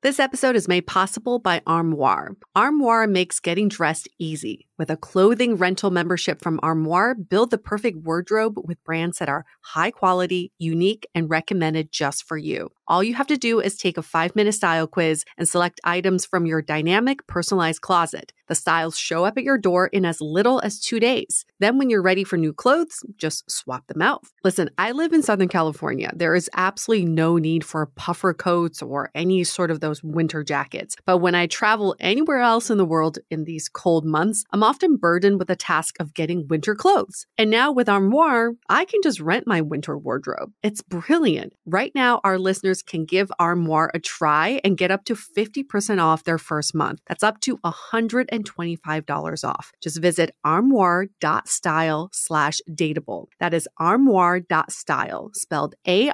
This episode is made possible by Armoire. Armoire makes getting dressed easy. With a clothing rental membership from Armoire, build the perfect wardrobe with brands that are high quality, unique, and recommended just for you. All you have to do is take a 5-minute style quiz and select items from your dynamic, personalized closet. The styles show up at your door in as little as 2 days. Then when you're ready for new clothes, just swap them out. Listen, I live in Southern California. There is absolutely no need for puffer coats or any sort of those winter jackets. But when I travel anywhere else in the world in these cold months, I'm often burdened with the task of getting winter clothes. And now with Armoire, I can just rent my winter wardrobe. It's brilliant. Right now, our listeners can give Armoire a try and get up to 50% off their first month. That's up to $125 off. Just visit armoire.style/dateable. That is armoire.style, spelled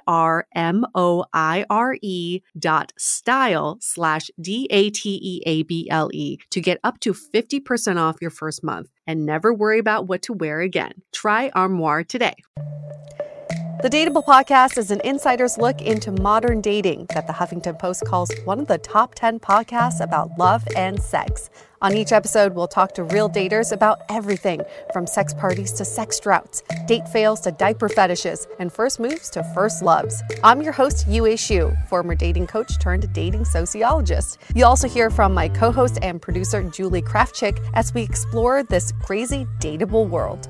ARMOIRE.style/DATEABLE to get up to 50% off your first month and never worry about what to wear again. Try Armoire today. The Dateable podcast is an insider's look into modern dating that the Huffington Post calls one of the top 10 podcasts about love and sex. On each episode, we'll talk to real daters about everything from sex parties to sex droughts, date fails to diaper fetishes, and first moves to first loves. I'm your host, Yue Xu, former dating coach turned dating sociologist. You'll also hear from my co-host and producer, Julie Krafchick, as we explore this crazy dateable world.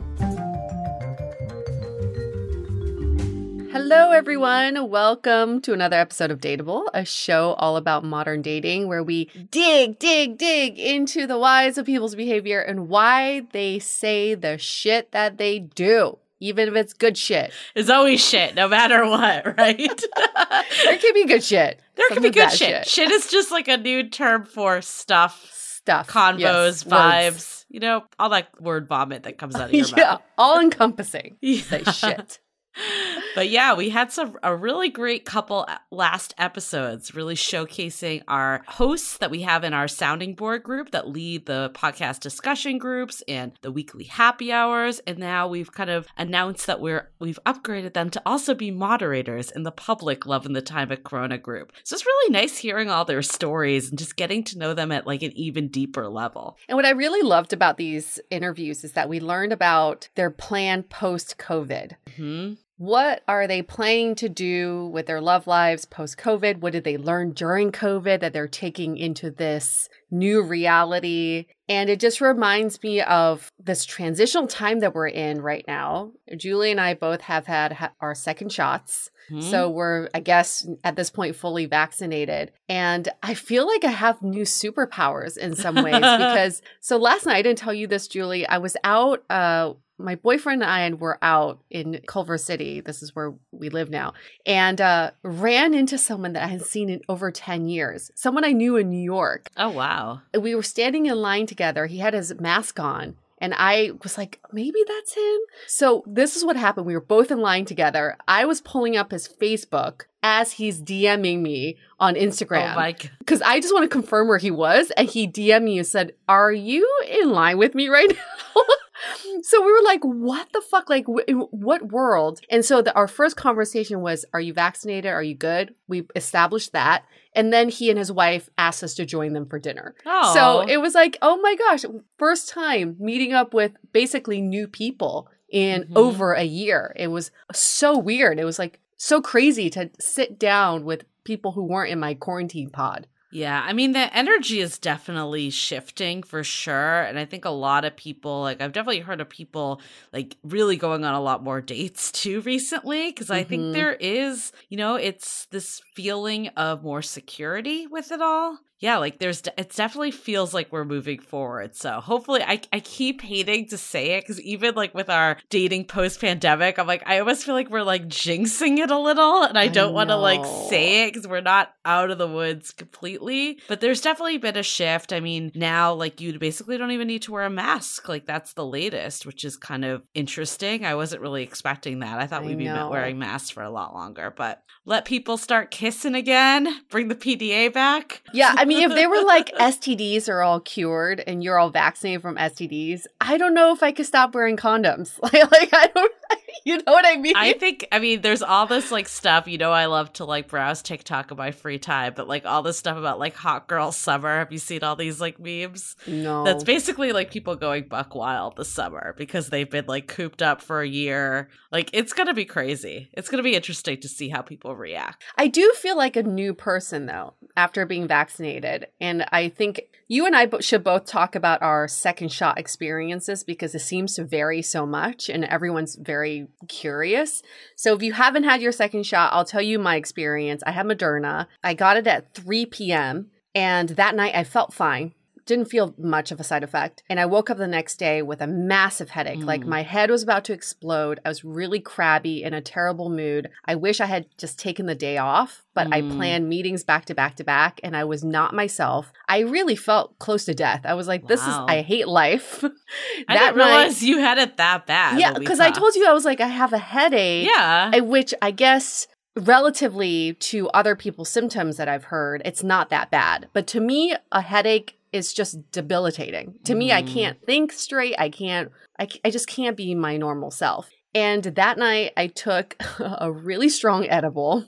Hello, everyone. Welcome to another episode of Dateable, a show all about modern dating where we dig into the whys of people's behavior and why they say the shit that they do, even if it's good shit. It's always shit, no matter what, right? There can be good shit. There can be good shit. Shit is just like a new term for stuff, convos, yes, vibes. Words. You know, all that word vomit that comes out of your mouth. Yeah, all encompassing. Say shit. But yeah, we had a really great couple last episodes, really showcasing our hosts that we have in our sounding board group that lead the podcast discussion groups and the weekly happy hours. And now we've kind of announced that we've upgraded them to also be moderators in the public Love in the Time of Corona group. So it's really nice hearing all their stories and just getting to know them at like an even deeper level. And what I really loved about these interviews is that we learned about their plan post-COVID. Mm-hmm. What are they planning to do with their love lives post-COVID? What did they learn during COVID that they're taking into this new reality? And it just reminds me of this transitional time that we're in right now. Julie and I both have had our second shots. Mm-hmm. So we're, I guess, at this point, fully vaccinated. And I feel like I have new superpowers in some ways because, so last night, I didn't tell you this, Julie, I was out, my boyfriend and I were out in Culver City. This is where we live now. And ran into someone that I hadn't seen in over 10 years. Someone I knew in New York. Oh, wow. We were standing in line together. He had his mask on. And I was like, maybe that's him. So this is what happened. We were both in line together. I was pulling up his Facebook as he's DMing me on Instagram. Oh my God. Because I just want to confirm where he was. And he DM'd me and said, are you in line with me right now? So we were like, what the fuck? Like, in what world? And so our first conversation was, are you vaccinated? Are you good? We established that. And then he and his wife asked us to join them for dinner. Oh. So it was like, oh my gosh, first time meeting up with basically new people in over a year. It was so weird. It was like so crazy to sit down with people who weren't in my quarantine pod. Yeah, I mean, the energy is definitely shifting for sure. And I think a lot of people, like I've definitely heard of people like really going on a lot more dates too recently. Because I think there is, you know, it's this feeling of more security with it all. Yeah, like it definitely feels like we're moving forward. So hopefully I keep hating to say it because even like with our dating post-pandemic, I'm like, I almost feel like we're like jinxing it a little and I don't want to like say it because we're not out of the woods completely. But there's definitely been a shift. I mean, now like you basically don't even need to wear a mask. Like that's the latest, which is kind of interesting. I wasn't really expecting that. I thought we'd be wearing masks for a lot longer, but let people start kissing again, bring the PDA back. Yeah, I mean, if they were like STDs are all cured and you're all vaccinated from STDs, I don't know if I could stop wearing condoms. Like I don't. You know what I mean? I mean, there's all this like stuff, I love to like browse TikTok in my free time, but like all this stuff about like hot girl summer. Have you seen all these like memes? No. That's basically like people going buck wild this summer because they've been like cooped up for a year. Like it's going to be crazy. It's going to be interesting to see how people react. I do feel like a new person though, after being vaccinated. And I think you and I should both talk about our second shot experiences because it seems to vary so much and everyone's very curious. So if you haven't had your second shot, I'll tell you my experience. I had Moderna. I got it at 3 p.m. and that night I felt fine. Didn't feel much of a side effect. And I woke up the next day with a massive headache. Like my head was about to explode. I was really crabby, in a terrible mood. I wish I had just taken the day off, but I planned meetings back to back to back and I was not myself. I really felt close to death. I was like, I hate life. I didn't realize you had it that bad. Yeah, because I told you, I was like, I have a headache. Yeah. Which I guess relatively to other people's symptoms that I've heard, it's not that bad. But to me, a headache is just debilitating. To me, I can't think straight. I just can't be my normal self. And that night I took a really strong edible.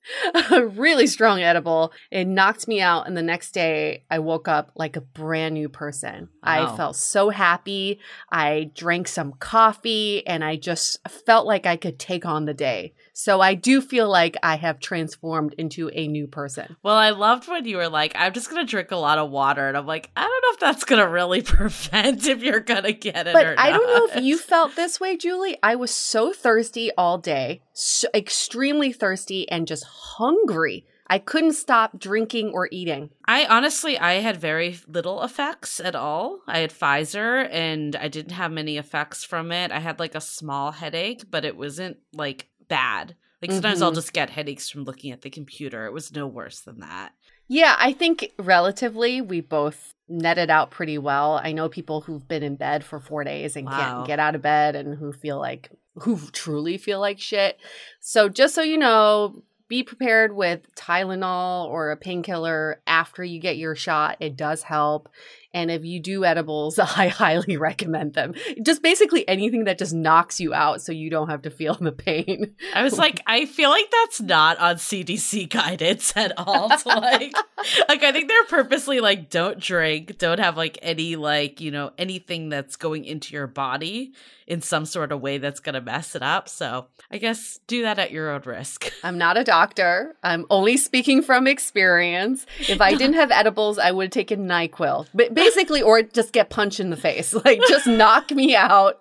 It knocked me out. And the next day I woke up like a brand new person. Wow. I felt so happy. I drank some coffee and I just felt like I could take on the day. So I do feel like I have transformed into a new person. Well, I loved when you were like, I'm just going to drink a lot of water. And I'm like, I don't know if that's going to really prevent if you're going to get it or not. But I don't know if you felt this way, Julie. I was so thirsty all day, so extremely thirsty and just hungry. I couldn't stop drinking or eating. I had very little effects at all. I had Pfizer and I didn't have many effects from it. I had like a small headache, but it wasn't like bad. Like sometimes I'll just get headaches from looking at the computer. It was no worse than that. Yeah, I think relatively we both netted out pretty well. I know people who've been in bed for 4 days and can't get out of bed and who truly feel like shit. So just so you know, be prepared with Tylenol or a painkiller after you get your shot. It does help. And if you do edibles, I highly recommend them. Just basically anything that just knocks you out so you don't have to feel the pain. I was like, I feel like that's not on CDC guidance at all. To like I think they're purposely like, don't drink, don't have like any like, anything that's going into your body in some sort of way that's going to mess it up. So I guess do that at your own risk. I'm not a doctor. I'm only speaking from experience. If I didn't have edibles, I would have taken NyQuil. But basically, or just get punched in the face. Like, just knock me out.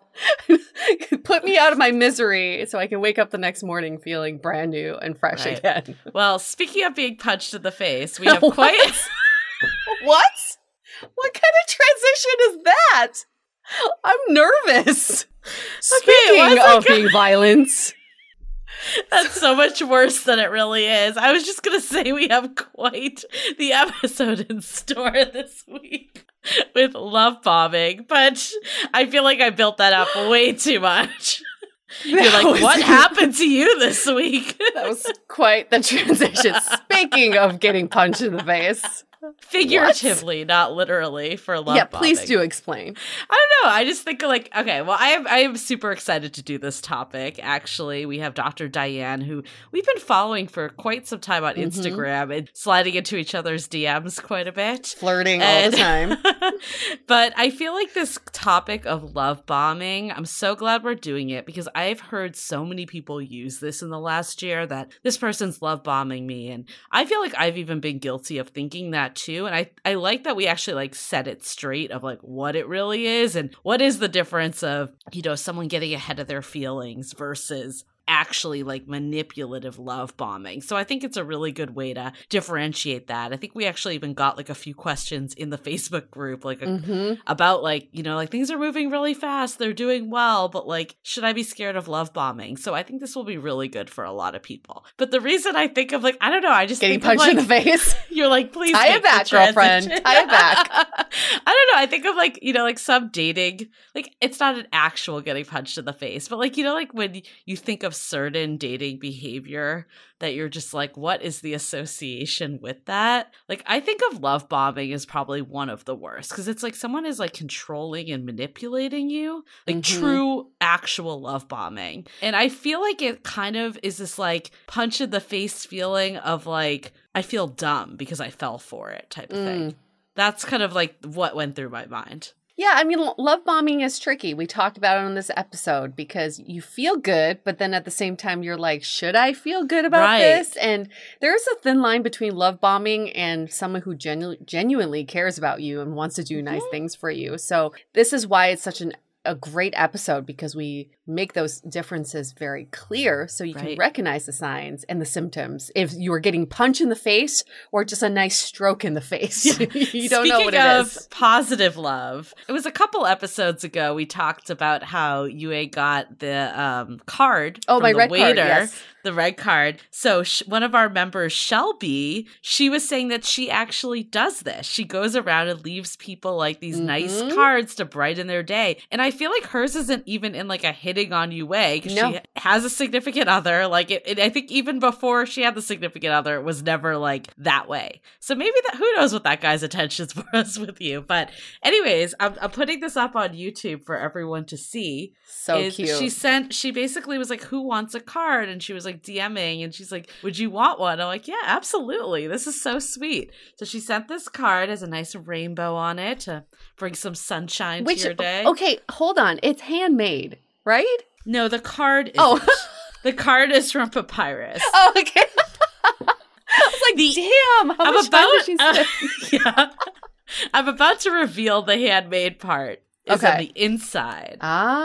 Put me out of my misery so I can wake up the next morning feeling brand new and fresh again. Well, speaking of being punched in the face, we have quite... What? What kind of transition is that? I'm nervous. Speaking of being violence. That's so much worse than it really is. I was just going to say we have quite the episode in store this week with love bombing, but I feel like I built that up way too much. You're like, what happened to you this week? That was quite the transition. Speaking of getting punched in the face. Figuratively, not literally, for love bombing. Yeah, please do explain. I don't know. I just think like, okay, well, I am super excited to do this topic. Actually, we have Dr. Diane, who we've been following for quite some time on Instagram and sliding into each other's DMs quite a bit. Flirting all the time. But I feel like this topic of love bombing, I'm so glad we're doing it because I've heard so many people use this in the last year that this person's love bombing me. And I feel like I've even been guilty of thinking that too. And I like that we actually like set it straight of like what it really is and what is the difference of, someone getting ahead of their feelings versus actually like manipulative love bombing. So I think it's a really good way to differentiate that. I think we actually even got like a few questions in the Facebook group like about like, like things are moving really fast, they're doing well, but like should I be scared of love bombing? So I think this will be really good for a lot of people. But the reason I think of like, I don't know, I just getting think punched of, like, in the face. You're like, please tie it back, girlfriend. Tie it back. I don't know. I think of like, like some dating, like it's not an actual getting punched in the face, but like, like when you think of of certain dating behavior that you're just like, what is the association with that? Like, I think of love bombing as probably one of the worst because it's like someone is like controlling and manipulating you, like true, actual love bombing. And I feel like it kind of is this like punch in the face feeling of like, I feel dumb because I fell for it type of thing. That's kind of like what went through my mind. Yeah, I mean, love bombing is tricky. We talked about it on this episode because you feel good, but then at the same time, you're like, should I feel good about this? And there's a thin line between love bombing and someone who genuinely cares about you and wants to do nice things for you. So this is why it's such a great episode because we make those differences very clear so you can recognize the signs and the symptoms if you are getting punched in the face or just a nice stroke in the face. Yeah. You don't know what it is. Speaking of positive love, it was a couple episodes ago we talked about how Yue got the card from the waiter. Card, yes. The red card. So one of our members, Shelby, she was saying that she actually does this. She goes around and leaves people like these nice cards to brighten their day. And I feel like hers isn't even in like a hitting on you way because she has a significant other. Like I think even before she had the significant other, it was never like that way. So maybe who knows what that guy's intentions was with you. But anyways, I'm putting this up on YouTube for everyone to see. So cute. She basically was like, who wants a card? And she was like DMing and she's like, would you want one? I'm like, yeah, absolutely. This is so sweet. So she sent this card, has a nice rainbow on it to bring some sunshine to your day. Okay, hold on. It's handmade, right? No, the card isn't. The card is from Papyrus. Oh, okay. I was like, damn, how much time did she spend? Yeah. I'm about to reveal the handmade part. Is on the inside.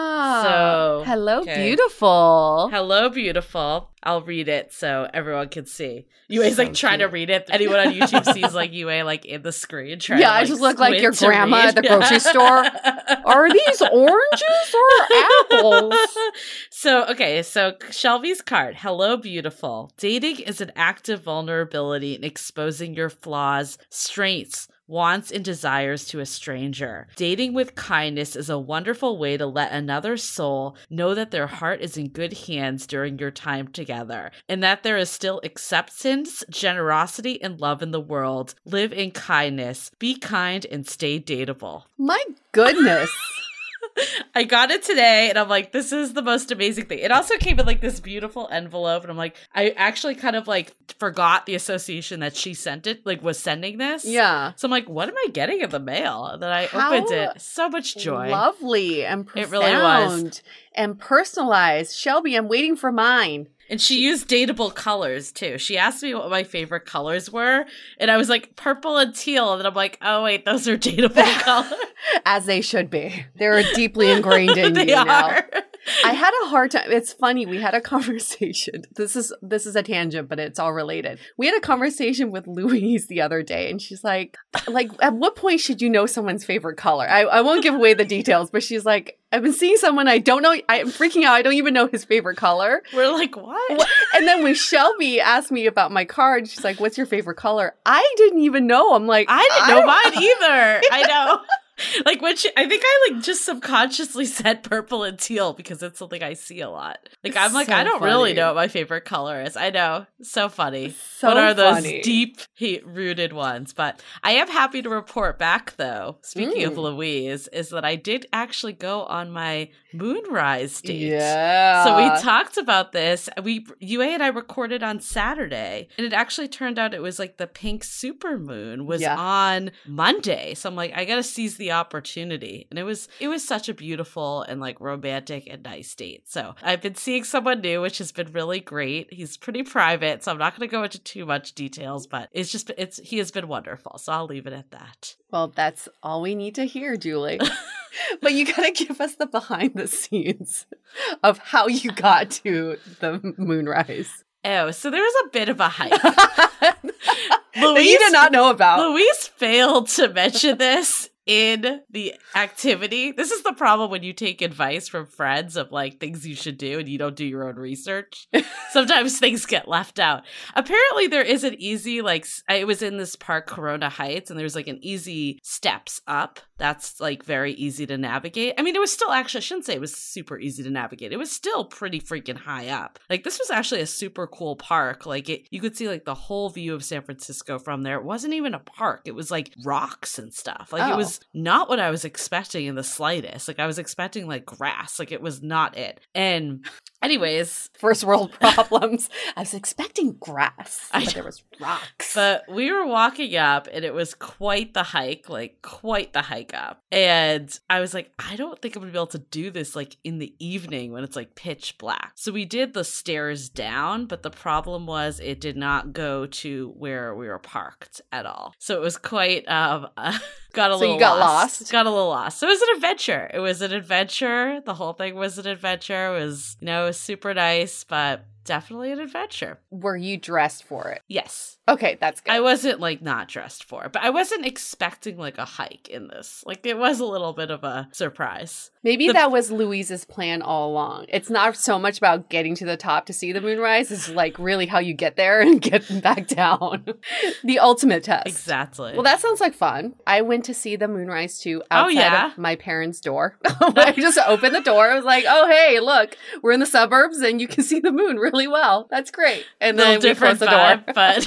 So hello, beautiful. Hello, beautiful. I'll read it so everyone can see. Yue's like trying to read it. Anyone on YouTube sees like Yue like in the screen trying to I just look like your grandma at the grocery store. Are these oranges or apples? So Shelby's card. Hello, beautiful. Dating is an act of vulnerability and exposing your flaws, strengths, wants, and desires to a stranger. Dating with kindness is a wonderful way to let another soul know that their heart is in good hands during your time together, and that there is still acceptance, generosity, and love in the world. Live in kindness, be kind, and stay dateable. My goodness. I got it today and I'm like, this is the most amazing thing. It also came in like this beautiful envelope and I'm like, I actually kind of like forgot the association that she sent it, like was sending this. Yeah. So I'm like, what am I getting in the mail? And then I opened it. So much joy. Lovely and profound. It really was. And personalized. Shelby, I'm waiting for mine. And she used dateable colors, too. She asked me what my favorite colors were. And I was like, purple and teal. And then I'm like, oh, wait, those are dateable colors. As they should be. They're deeply ingrained in you now. I had a hard time. It's funny. We had a conversation. This is a tangent, but it's all related. We had a conversation with Louise the other day, and she's like, at what point should you know someone's favorite color? I won't give away the details, but she's like, I've been seeing someone I don't know. I'm freaking out. I don't even know his favorite color. We're like, what? And then when Shelby asked me about my card, she's like, what's your favorite color? I didn't even know. I'm like, I didn't know mine either. I know. Like when I think I like just subconsciously said purple and teal because it's something I see a lot. Like I'm like, so I don't really know what my favorite color is. I know. So funny. So what are those funny. Deep rooted ones? But I am happy to report back though, speaking of Louise, is that I did actually go on my moonrise date. Yeah. So we talked about this. Yue and I recorded on Saturday, and it actually turned out it was like the pink supermoon was on Monday. So I'm like, I gotta seize the opportunity. And it was such a beautiful and like romantic and nice date. So I've been seeing someone new, which has been really great. He's pretty private, so I'm not gonna go into too much details, but he has been wonderful. So I'll leave it at that. Well, that's all we need to hear, Julie. But you gotta give us the behind the scenes of how you got to the moonrise. Oh, so there was a bit of a hype. Louise, that you did not know about. Louise failed to mention this in the activity. This is the problem when you take advice from friends of like things you should do and you don't do your own research. Sometimes things get left out. Apparently there is an easy, like, it was in this park, Corona Heights, and there's like an easy steps up. That's like very easy to navigate. I mean, it was still actually, I shouldn't say it was super easy to navigate. It was still pretty freaking high up. Like, this was actually a super cool park. Like, you could see like the whole view of San Francisco from there. It wasn't even a park. It was like rocks and stuff. Like, It was not what I was expecting in the slightest. Like, I was expecting like grass. Like, it was not it. And anyways, first world problems. I was expecting grass, but there was rocks. But we were walking up and it was quite the hike, like quite the hike up. And I was like, I don't think I'm gonna be able to do this like in the evening when it's like pitch black. So we did the stairs down, but the problem was it did not go to where we were parked at all. So it was quite got a little lost. Got a little lost. So it was an adventure. The whole thing was an adventure. It was, it was super nice, but definitely an adventure. Were you dressed for it? Yes. Okay, that's good. I wasn't like not dressed for it, but I wasn't expecting like a hike in this. Like, it was a little bit of a surprise. Maybe that was Louise's plan all along. It's not so much about getting to the top to see the moonrise. It's like really how you get there and get back down. The ultimate test. Exactly. Well, that sounds like fun. I went to see the moonrise too outside of my parents' door. I just opened the door. I was like, oh, hey, look, we're in the suburbs and you can see the moon really well. That's great. And then we closed the door. But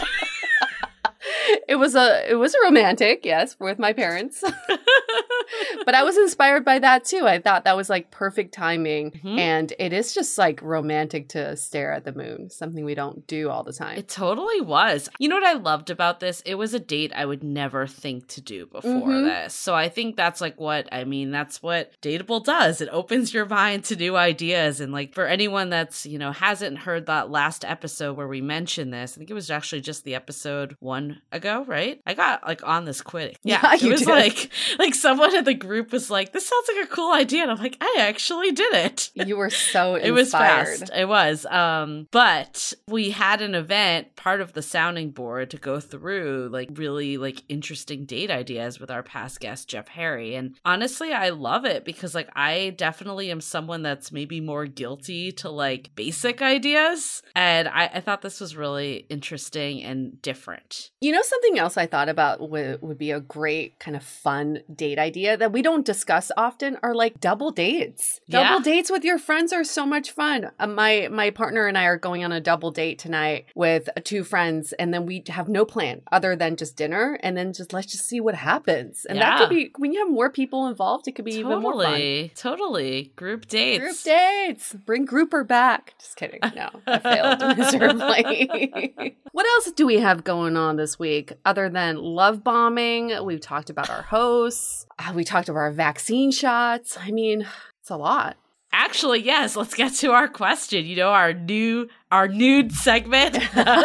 It was a romantic, yes, with my parents. But I was inspired by that too. I thought that was like perfect timing. Mm-hmm. And it is just like romantic to stare at the moon, something we don't do all the time. It totally was. You know what I loved about this? It was a date I would never think to do before this. So I think that's like that's what Dateable does. It opens your mind to new ideas. And like for anyone that's, hasn't heard that last episode where we mentioned this, I think it was actually just the episode 1 ago, right? I got like on this quick. Yeah, it was did. like someone in the group was like, this sounds like a cool idea. And I'm like, I actually did it. You were so inspired. It was fast. It was. But we had an event, part of the sounding board, to go through like really like interesting date ideas with our past guest, Jeff Harry. And honestly, I love it because like I definitely am someone that's maybe more guilty to like basic ideas. And I thought this was really interesting and different. Something else I thought about would be a great kind of fun date idea that we don't discuss often are like double dates. Double dates with your friends are so much fun. My partner and I are going on a double date tonight with 2 friends, and then we have no plan other than just dinner, and then let's just see what happens. And that could be, when you have more people involved, it could be even more fun. Totally. Group dates. Group dates. Bring Grouper back. Just kidding. No, I failed miserably. What else do we have going on this week other than love bombing? We've talked about our hosts. We talked about our vaccine shots. I mean, it's a lot. Actually, yes. Let's get to our question. Our nude segment.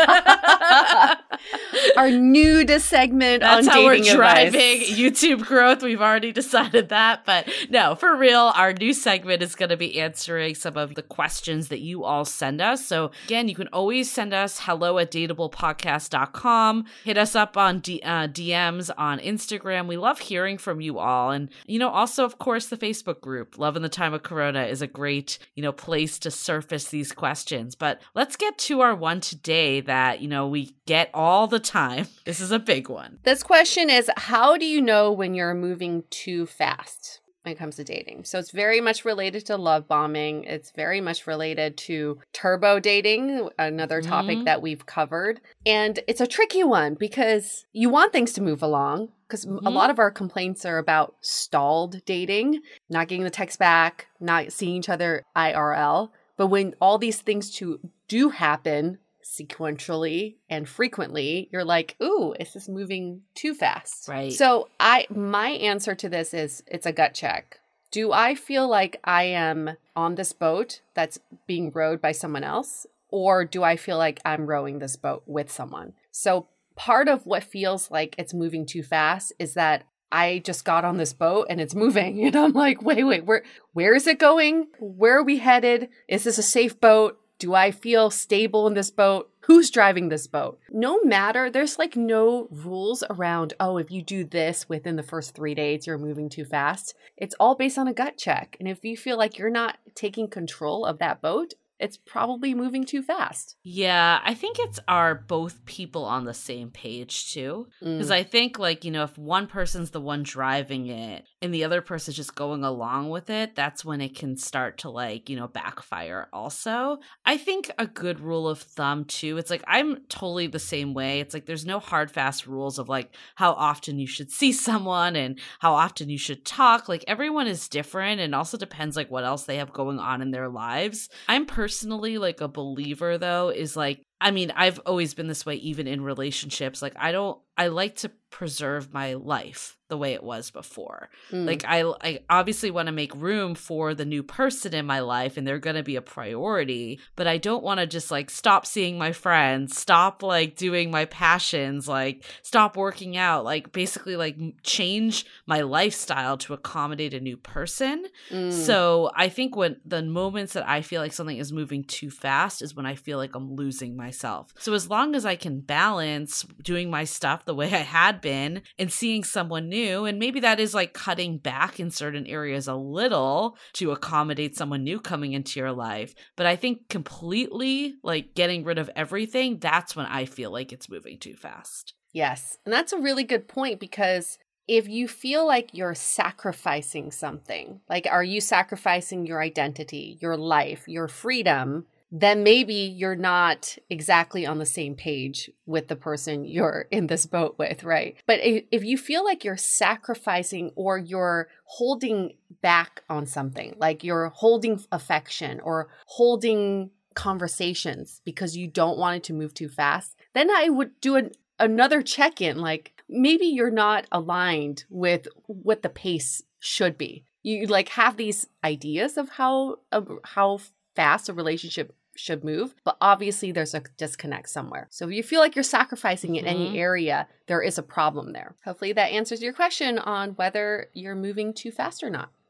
Our nude segment. That's on how we're dating driving advice. YouTube growth. We've already decided that. But no, for real, our new segment is going to be answering some of the questions that you all send us. So again, you can always send us hello@dateablepodcast.com. Hit us up on DMs on Instagram. We love hearing from you all. And, also, of course, the Facebook group, Love in the Time of Corona, is a great, place to surface these questions. But let's get to our one today that, we get all the time. This is a big one. This question is, how do you know when you're moving too fast when it comes to dating? So it's very much related to love bombing. It's very much related to turbo dating, another topic that we've covered. And it's a tricky one because you want things to move along, because a lot of our complaints are about stalled dating, not getting the text back, not seeing each other IRL. But when all these things do happen sequentially and frequently, you're like, ooh, is this moving too fast? Right. So my answer to this is, it's a gut check. Do I feel like I am on this boat that's being rowed by someone else? Or do I feel like I'm rowing this boat with someone? So part of what feels like it's moving too fast is that I just got on this boat and it's moving. And I'm like, wait, where is it going? Where are we headed? Is this a safe boat? Do I feel stable in this boat? who's driving this boat. No matter, there's like no rules around, oh, if you do this within the first 3 days, you're moving too fast. It's all based on a gut check. And if you feel like you're not taking control of that boat, it's probably moving too fast. Yeah, I think it's are both people on the same page too. Because I think like, you know, if one person's the one driving it and the other person's just going along with it, that's when it can start to like, you know, backfire also. I think a good rule of thumb too, it's like I'm totally the same way. It's like there's no hard fast rules of like how often you should see someone and how often you should talk. Like everyone is different and also depends like what else they have going on in their lives. I'm personally like a believer though is like, I mean, I've always been this way even in relationships. Like I like to preserve my life the way it was before. Like I obviously want to make room for the new person in my life and they're going to be a priority, but I don't want to just like stop seeing my friends, stop like doing my passions, like stop working out, like basically like change my lifestyle to accommodate a new person. So I think when the moments that I feel like something is moving too fast is when I feel like I'm losing myself. So as long as I can balance doing my stuff the way I had been and seeing someone new, and maybe that is like cutting back in certain areas a little to accommodate someone new coming into your life. But I think completely like getting rid of everything, that's when I feel like it's moving too fast. Yes. And that's a really good point because if you feel like you're sacrificing something, like are you sacrificing your identity, your life, your freedom, then maybe you're not exactly on the same page with the person you're in this boat with, right? But if you feel like you're sacrificing or you're holding back on something, like you're holding affection or holding conversations because you don't want it to move too fast, then I would do another check-in. Like maybe you're not aligned with what the pace should be. You like have these ideas of how fast a relationship should move, but obviously there's a disconnect somewhere. So if you feel like you're sacrificing in any area, there is a problem there. Hopefully that answers your question on whether you're moving too fast or not.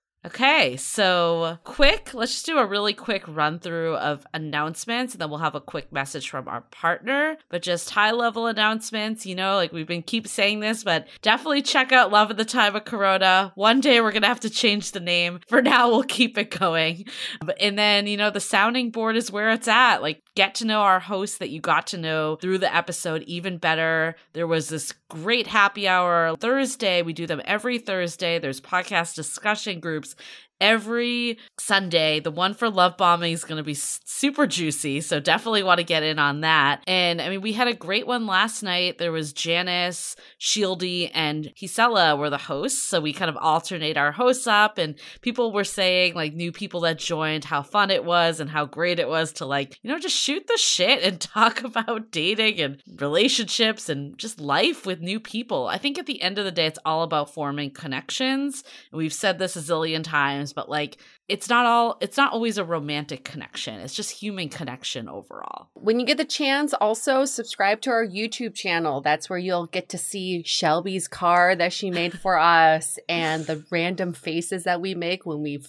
Okay, so let's just do a really quick run through of announcements and then we'll have a quick message from our partner, but just high level announcements, you know, like we've been keep saying this, but definitely check out Love at the Time of Corona. One day we're going to have to change the name. For now, we'll keep it going. And then, you know, the sounding board is where it's at. Like get to know our hosts that you got to know through the episode even better. There was this great happy hour Thursday. We do them every Thursday. There's podcast discussion groups every Sunday. The one for love bombing is going to be super juicy, so definitely want to get in on that. And I mean, we had a great one last night. There was Janice, Shieldy, and Gisela were the hosts, so we kind of alternate our hosts up, and people were saying, like, new people that joined, how fun it was and how great it was to, like, you know, just shoot the shit and talk about dating and relationships and just life with new people. I think at the end of the day, it's all about forming connections. And we've said this a zillion times, but like it's not always a romantic connection. It's just human connection overall. When you get the chance, also subscribe to our YouTube channel. That's where you'll get to see Shelby's card that she made for us and the random faces that we make when we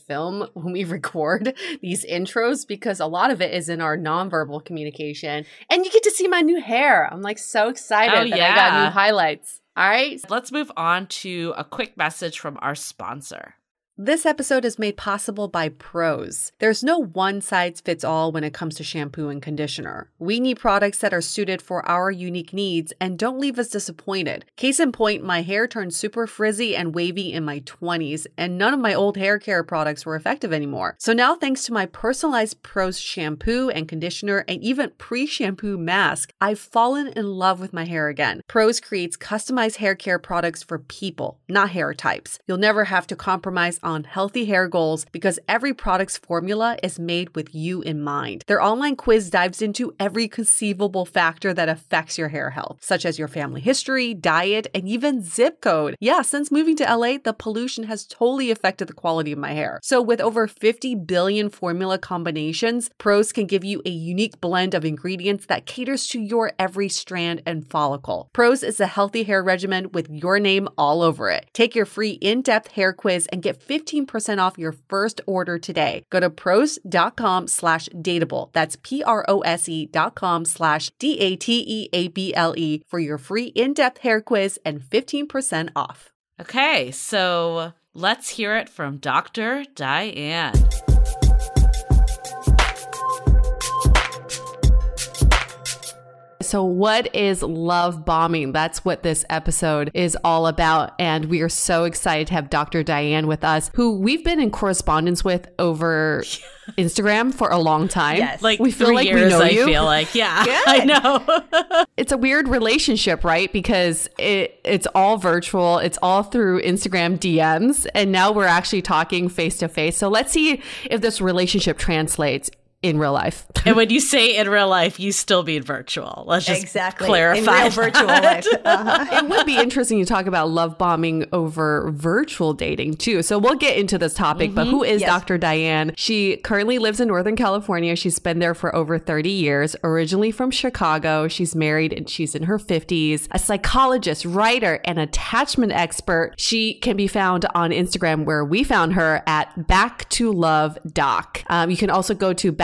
record these intros, because a lot of it is in our nonverbal communication. And you get to see my new hair. I'm like so excited that I got new highlights. All right. Let's move on to a quick message from our sponsor. This episode is made possible by Prose. There's no one-size-fits-all when it comes to shampoo and conditioner. We need products that are suited for our unique needs and don't leave us disappointed. Case in point, my hair turned super frizzy and wavy in my 20s, and none of my old hair care products were effective anymore. So now, thanks to my personalized Prose shampoo and conditioner and even pre-shampoo mask, I've fallen in love with my hair again. Prose creates customized hair care products for people, not hair types. You'll never have to compromise on healthy hair goals because every product's formula is made with you in mind. Their online quiz dives into every conceivable factor that affects your hair health, such as your family history, diet, and even zip code. Yeah, since moving to LA, the pollution has totally affected the quality of my hair. So with over 50 billion formula combinations, Prose can give you a unique blend of ingredients that caters to your every strand and follicle. Prose is a healthy hair regimen with your name all over it. Take your free in-depth hair quiz and get 15% off your first order today. Go to prose.com/dateable. That's prose.com/DATEABLE for your free in-depth hair quiz and 15% off. Okay, so let's hear it from Dr. Diane. So what is love bombing? That's what this episode is all about. And we are so excited to have Dr. Diane with us, who we've been in correspondence with over Instagram for a long time. Yes. Like we feel 3 like years, we know you. I feel like. Yeah, I know. It's a weird relationship, right? Because it's all virtual. It's all through Instagram DMs. And now we're actually talking face to face. So let's see if this relationship translates in real life. And when you say in real life, you still mean virtual. Let's just clarify. In real virtual life. It would be interesting to talk about love bombing over virtual dating too. So we'll get into this topic, but who is Dr. Diane? She currently lives in Northern California. She's been there for over 30 years, originally from Chicago. She's married and she's in her 50s, a psychologist, writer, and attachment expert. She can be found on Instagram, where we found her at Back2Love.doc. You can also go to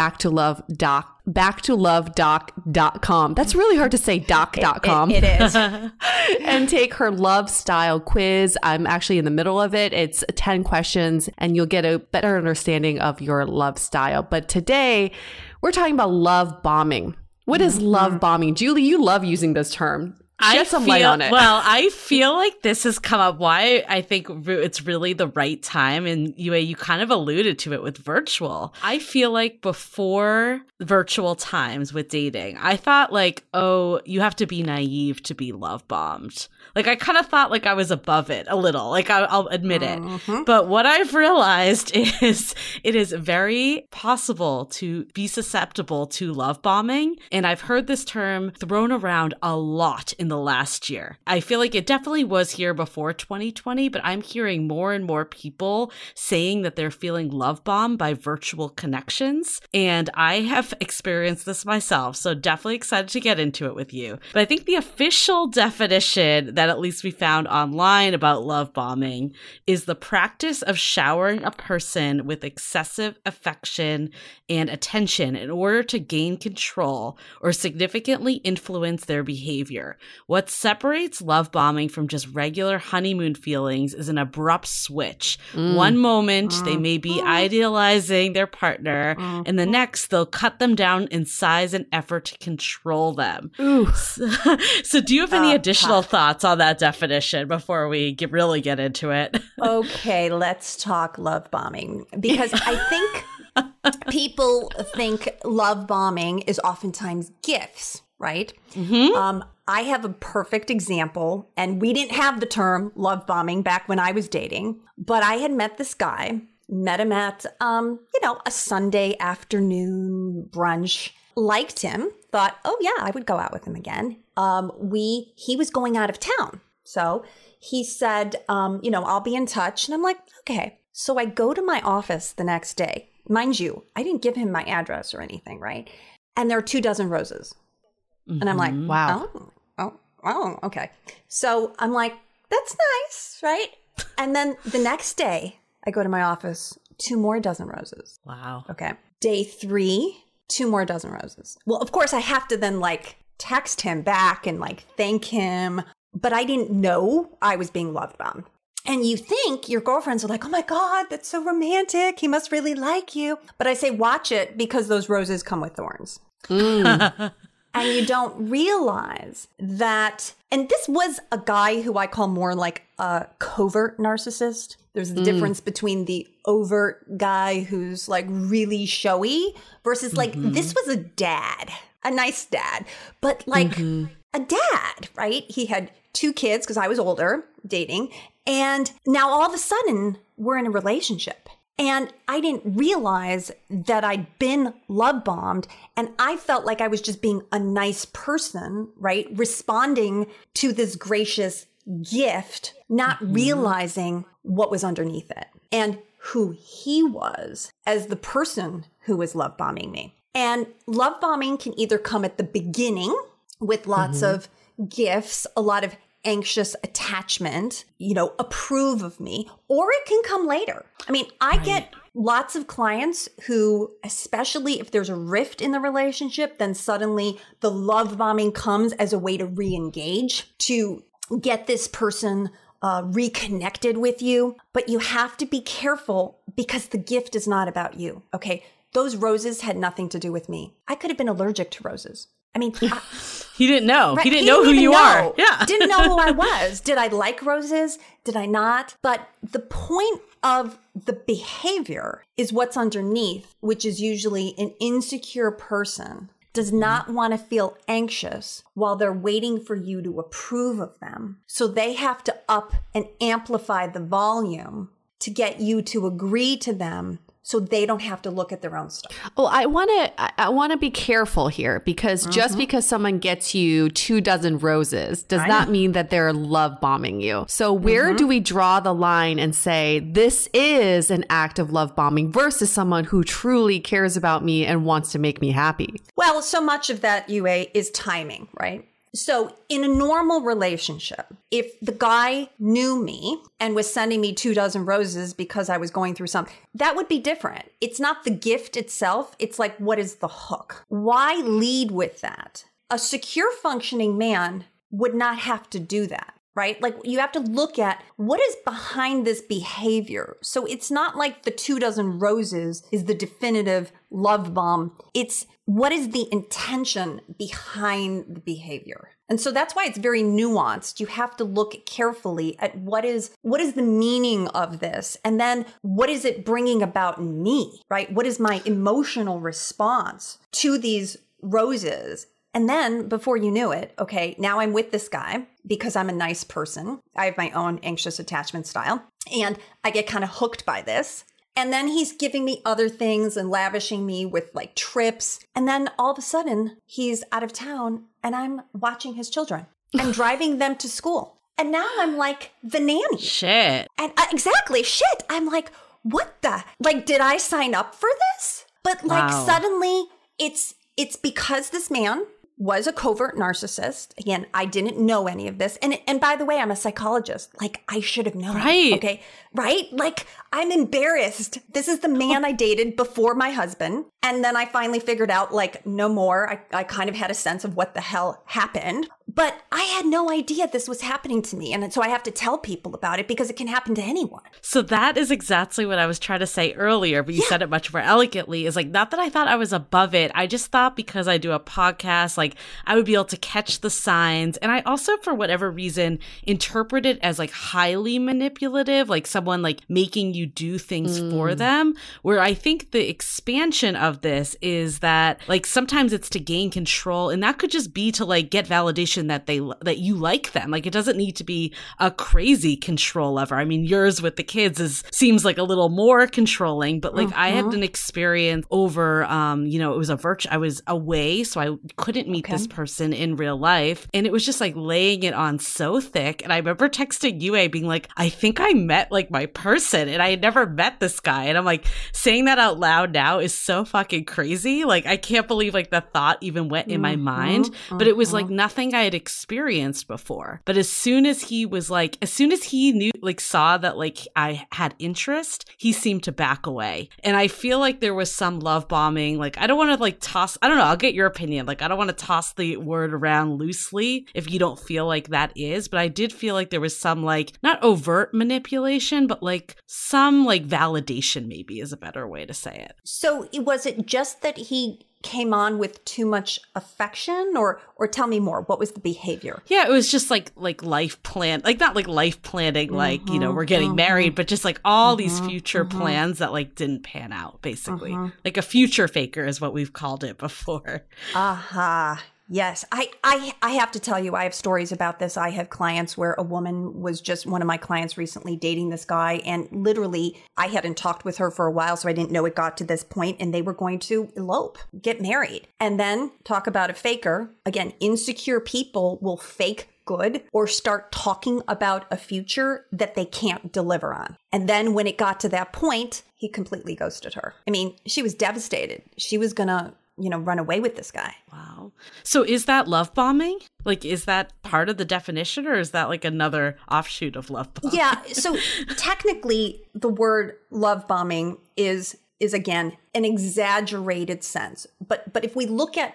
Back2Love.com. That's really hard to say, doc.com. It is. And take her love style quiz. I'm actually in the middle of it. It's 10 questions and you'll get a better understanding of your love style. But today we're talking about love bombing. What is love bombing? Julie, you love using this term. Shed some light on it. Well, I feel like this has come up. Why I think it's really the right time. And you kind of alluded to it with virtual. I feel like before virtual times with dating, I thought like, oh, you have to be naive to be love bombed. Like I kind of thought like I was above it a little, like I'll admit it. But what I've realized is it is very possible to be susceptible to love bombing. And I've heard this term thrown around a lot in the last year. I feel like it definitely was here before 2020, but I'm hearing more and more people saying that they're feeling love bombed by virtual connections. And I have experienced this myself. So definitely excited to get into it with you. But I think the official definition that at least we found online about love bombing is the practice of showering a person with excessive affection and attention in order to gain control or significantly influence their behavior. What separates love bombing from just regular honeymoon feelings is an abrupt switch. One moment, they may be idealizing their partner, and the next, they'll cut them down in size and effort to control them. So do you have any additional thoughts on that definition before we really get into it? Okay, let's talk love bombing. Because I think people think love bombing is oftentimes gifts, right? I have a perfect example, and we didn't have the term love bombing back when I was dating, but I had met this guy, met him at, a Sunday afternoon brunch, liked him, thought, oh yeah, I would go out with him again. He was going out of town. So he said, I'll be in touch. And I'm like, okay. So I go to my office the next day. Mind you, I didn't give him my address or anything, right? And there are 24 roses. And I'm like, wow. Oh, okay. So I'm like, that's nice, right? And then the next day, I go to my office, 2 more dozen roses. Wow. Okay. Day 3, 2 more dozen roses. Well, of course, I have to then text him back and thank him. But I didn't know I was being love bombed. And you think your girlfriends are like, oh my God, that's so romantic. He must really like you. But I say, watch it, because those roses come with thorns. And you don't realize that, and this was a guy who I call more like a covert narcissist. There's a difference between the overt guy who's really showy versus this was a dad, a nice dad, but a dad, right? He had 2 kids because I was older dating. And now all of a sudden we're in a relationship. And I didn't realize that I'd been love bombed, and I felt like I was just being a nice person, right? Responding to this gracious gift, not realizing what was underneath it and who he was as the person who was love bombing me. And love bombing can either come at the beginning with lots of gifts, a lot of anxious attachment, approve of me, or it can come later. I mean, I get lots of clients who, especially if there's a rift in the relationship, then suddenly the love bombing comes as a way to re-engage, to get this person reconnected with you. But you have to be careful because the gift is not about you. Okay. Those roses had nothing to do with me. I could have been allergic to roses. I mean, he didn't know. Right? He didn't know who you are. Yeah. Didn't know who I was. Did I like roses? Did I not? But the point of the behavior is what's underneath, which is usually an insecure person does not want to feel anxious while they're waiting for you to approve of them. So they have to up and amplify the volume to get you to agree to them, so they don't have to look at their own stuff. Well, I want to be careful here, because just because someone gets you 24 roses does not mean that they're love bombing you. So where do we draw the line and say this is an act of love bombing versus someone who truly cares about me and wants to make me happy? Well, so much of that, Yue, is timing, right? So in a normal relationship, if the guy knew me and was sending me 24 roses because I was going through something, that would be different. It's not the gift itself. It's like, what is the hook? Why lead with that? A secure functioning man would not have to do that, right? Like, you have to look at what is behind this behavior. So it's not like the 24 roses is the definitive love bomb. It's what is the intention behind the behavior? And so that's why it's very nuanced. You have to look carefully at what is the meaning of this? And then what is it bringing about in me, right? What is my emotional response to these roses? And then before you knew it, okay, now I'm with this guy because I'm a nice person. I have my own anxious attachment style, and I get kind of hooked by this. And then he's giving me other things and lavishing me with like trips. And then all of a sudden he's out of town and I'm watching his children and driving them to school. And now I'm like the nanny. Shit. And exactly, shit. I'm like, what the? Like, did I sign up for this? But like suddenly it's because this man was a covert narcissist. Again, I didn't know any of this. And by the way, I'm a psychologist. Like, I should have known. Right. Okay. Right? Like, I'm embarrassed. This is the man I dated before my husband. And then I finally figured out, like, no more. I kind of had a sense of what the hell happened. But I had no idea this was happening to me. And so I have to tell people about it because it can happen to anyone. So that is exactly what I was trying to say earlier, but you said it much more elegantly. Is like, not that I thought I was above it. I just thought because I do a podcast, like, I would be able to catch the signs. And I also, for whatever reason, interpret it as like highly manipulative, like someone like making you do things for them. Where I think the expansion of this is that like sometimes it's to gain control, and that could just be to like get validation that you like them. Like, it doesn't need to be a crazy control lever. I mean, yours with the kids seems like a little more controlling, but like I had an experience over, it was I was away, so I couldn't meet this person in real life. And it was just like laying it on so thick. And I remember texting Yue being like, I think I met like my person, and I had never met this guy. And I'm like, saying that out loud now is so fucking crazy. Like, I can't believe like the thought even went in my mind, but it was like nothing I had experienced before. But as soon as he knew, like, saw that like I had interest, he seemed to back away. And I feel like there was some love bombing. Like, I don't want to like I don't know, I'll get your opinion. Like, I don't want to toss the word around loosely if you don't feel like that is, but I did feel like there was some like, not overt manipulation, but like some like validation maybe is a better way to say it. So was it just that he came on with too much affection, or tell me more? What was the behavior? Yeah, it was just like life plan, like not like life planning, like, we're getting married, but just like all these future plans that like didn't pan out, basically. Like a future faker is what we've called it before. Aha. Yes. I have to tell you, I have stories about this. I have clients where a woman was just, one of my clients recently, dating this guy, and literally I hadn't talked with her for a while, so I didn't know it got to this point, and they were going to elope, get married. And then talk about a faker. Again, insecure people will fake good or start talking about a future that they can't deliver on. And then when it got to that point, he completely ghosted her. I mean, she was devastated. She was going to run away with this guy. Wow. So is that love bombing? Like, is that part of the definition, or is that like another offshoot of love bombing? Yeah. So technically, the word love bombing is again an exaggerated sense. But if we look at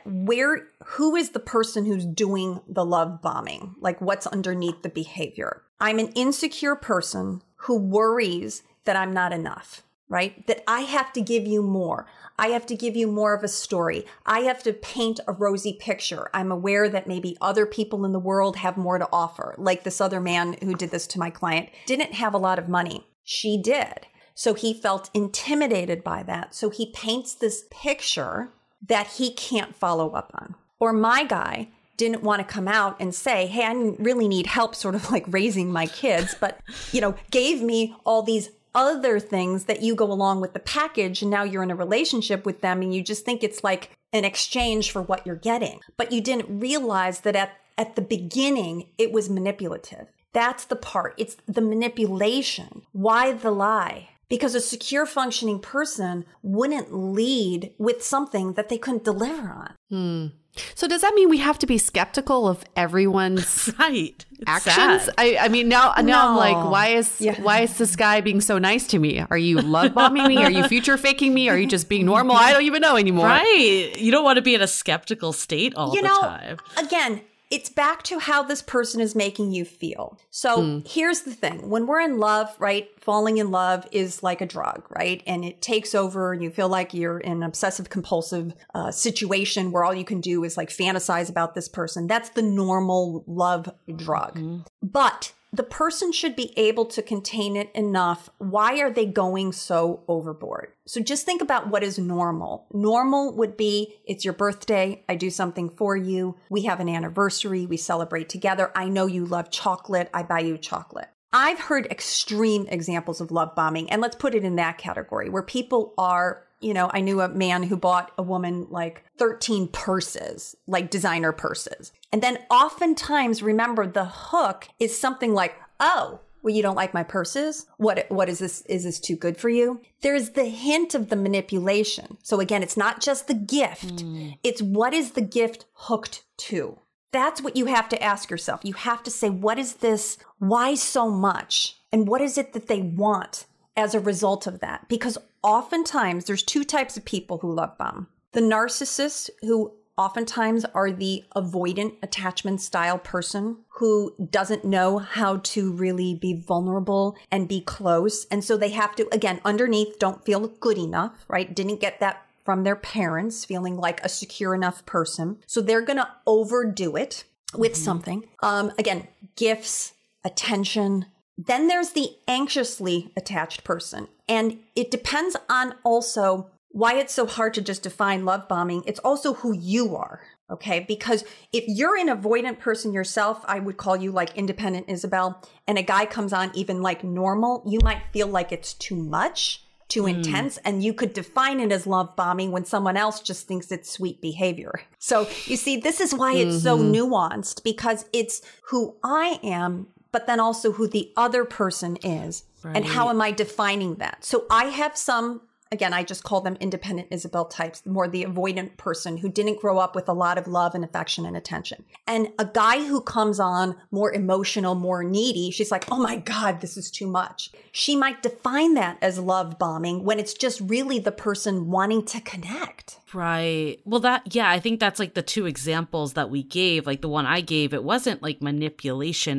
who is the person who's doing the love bombing, like what's underneath the behavior? I'm an insecure person who worries that I'm not enough, right? That I have to give you more. I have to give you more of a story. I have to paint a rosy picture. I'm aware that maybe other people in the world have more to offer. Like this other man who did this to my client didn't have a lot of money. She did. So he felt intimidated by that. So he paints this picture that he can't follow up on. Or my guy didn't want to come out and say, hey, I really need help sort of like raising my kids, but, gave me all these other things that you go along with the package. And now you're in a relationship with them and you just think it's like an exchange for what you're getting. But you didn't realize that at the beginning, it was manipulative. That's the part. It's the manipulation. Why the lie? Because a secure functioning person wouldn't lead with something that they couldn't deliver on. So does that mean we have to be skeptical of everyone's right. actions? I mean, now I'm like, why is this guy being so nice to me? Are you love bombing me? Are you future faking me? Are you just being normal? I don't even know anymore. Right. You don't want to be in a skeptical state all the time. Again, it's back to how this person is making you feel. So here's the thing. When we're in love, right, falling in love is like a drug, right? And it takes over and you feel like you're in an obsessive compulsive situation where all you can do is like fantasize about this person. That's the normal love drug. But the person should be able to contain it enough. Why are they going so overboard? So just think about what is normal. Normal would be, it's your birthday. I do something for you. We have an anniversary. We celebrate together. I know you love chocolate. I buy you chocolate. I've heard extreme examples of love bombing. And let's put it in that category where people are, I knew a man who bought a woman like 13 purses, like designer purses. And then oftentimes, remember, the hook is something like, oh, well, you don't like my purses? What is this? Is this too good for you? There's the hint of the manipulation. So again, it's not just the gift. It's what is the gift hooked to? That's what you have to ask yourself. You have to say, what is this? Why so much? And what is it that they want as a result of that? Because oftentimes there's two types of people who love bomb. The narcissist, who oftentimes are the avoidant attachment style person who doesn't know how to really be vulnerable and be close. And so they have to, again, underneath, don't feel good enough, right? Didn't get that from their parents, feeling like a secure enough person. So they're going to overdo it with something. Again, gifts, attention. Then there's the anxiously attached person. And it depends on also why it's so hard to just define love bombing. It's also who you are, okay? Because if you're an avoidant person yourself, I would call you like independent Isabel, and a guy comes on even like normal, you might feel like it's too much, too intense, and you could define it as love bombing when someone else just thinks it's sweet behavior. So you see, this is why it's so nuanced, because it's who I am, but then also who the other person is. Right. And how am I defining that? So I have some, again, I just call them independent Isabel types, more the avoidant person who didn't grow up with a lot of love and affection and attention. And a guy who comes on more emotional, more needy, she's like, oh my God, this is too much. She might define that as love bombing when it's just really the person wanting to connect. Right. Well, I think that's like the two examples that we gave. Like the one I gave, it wasn't like manipulation.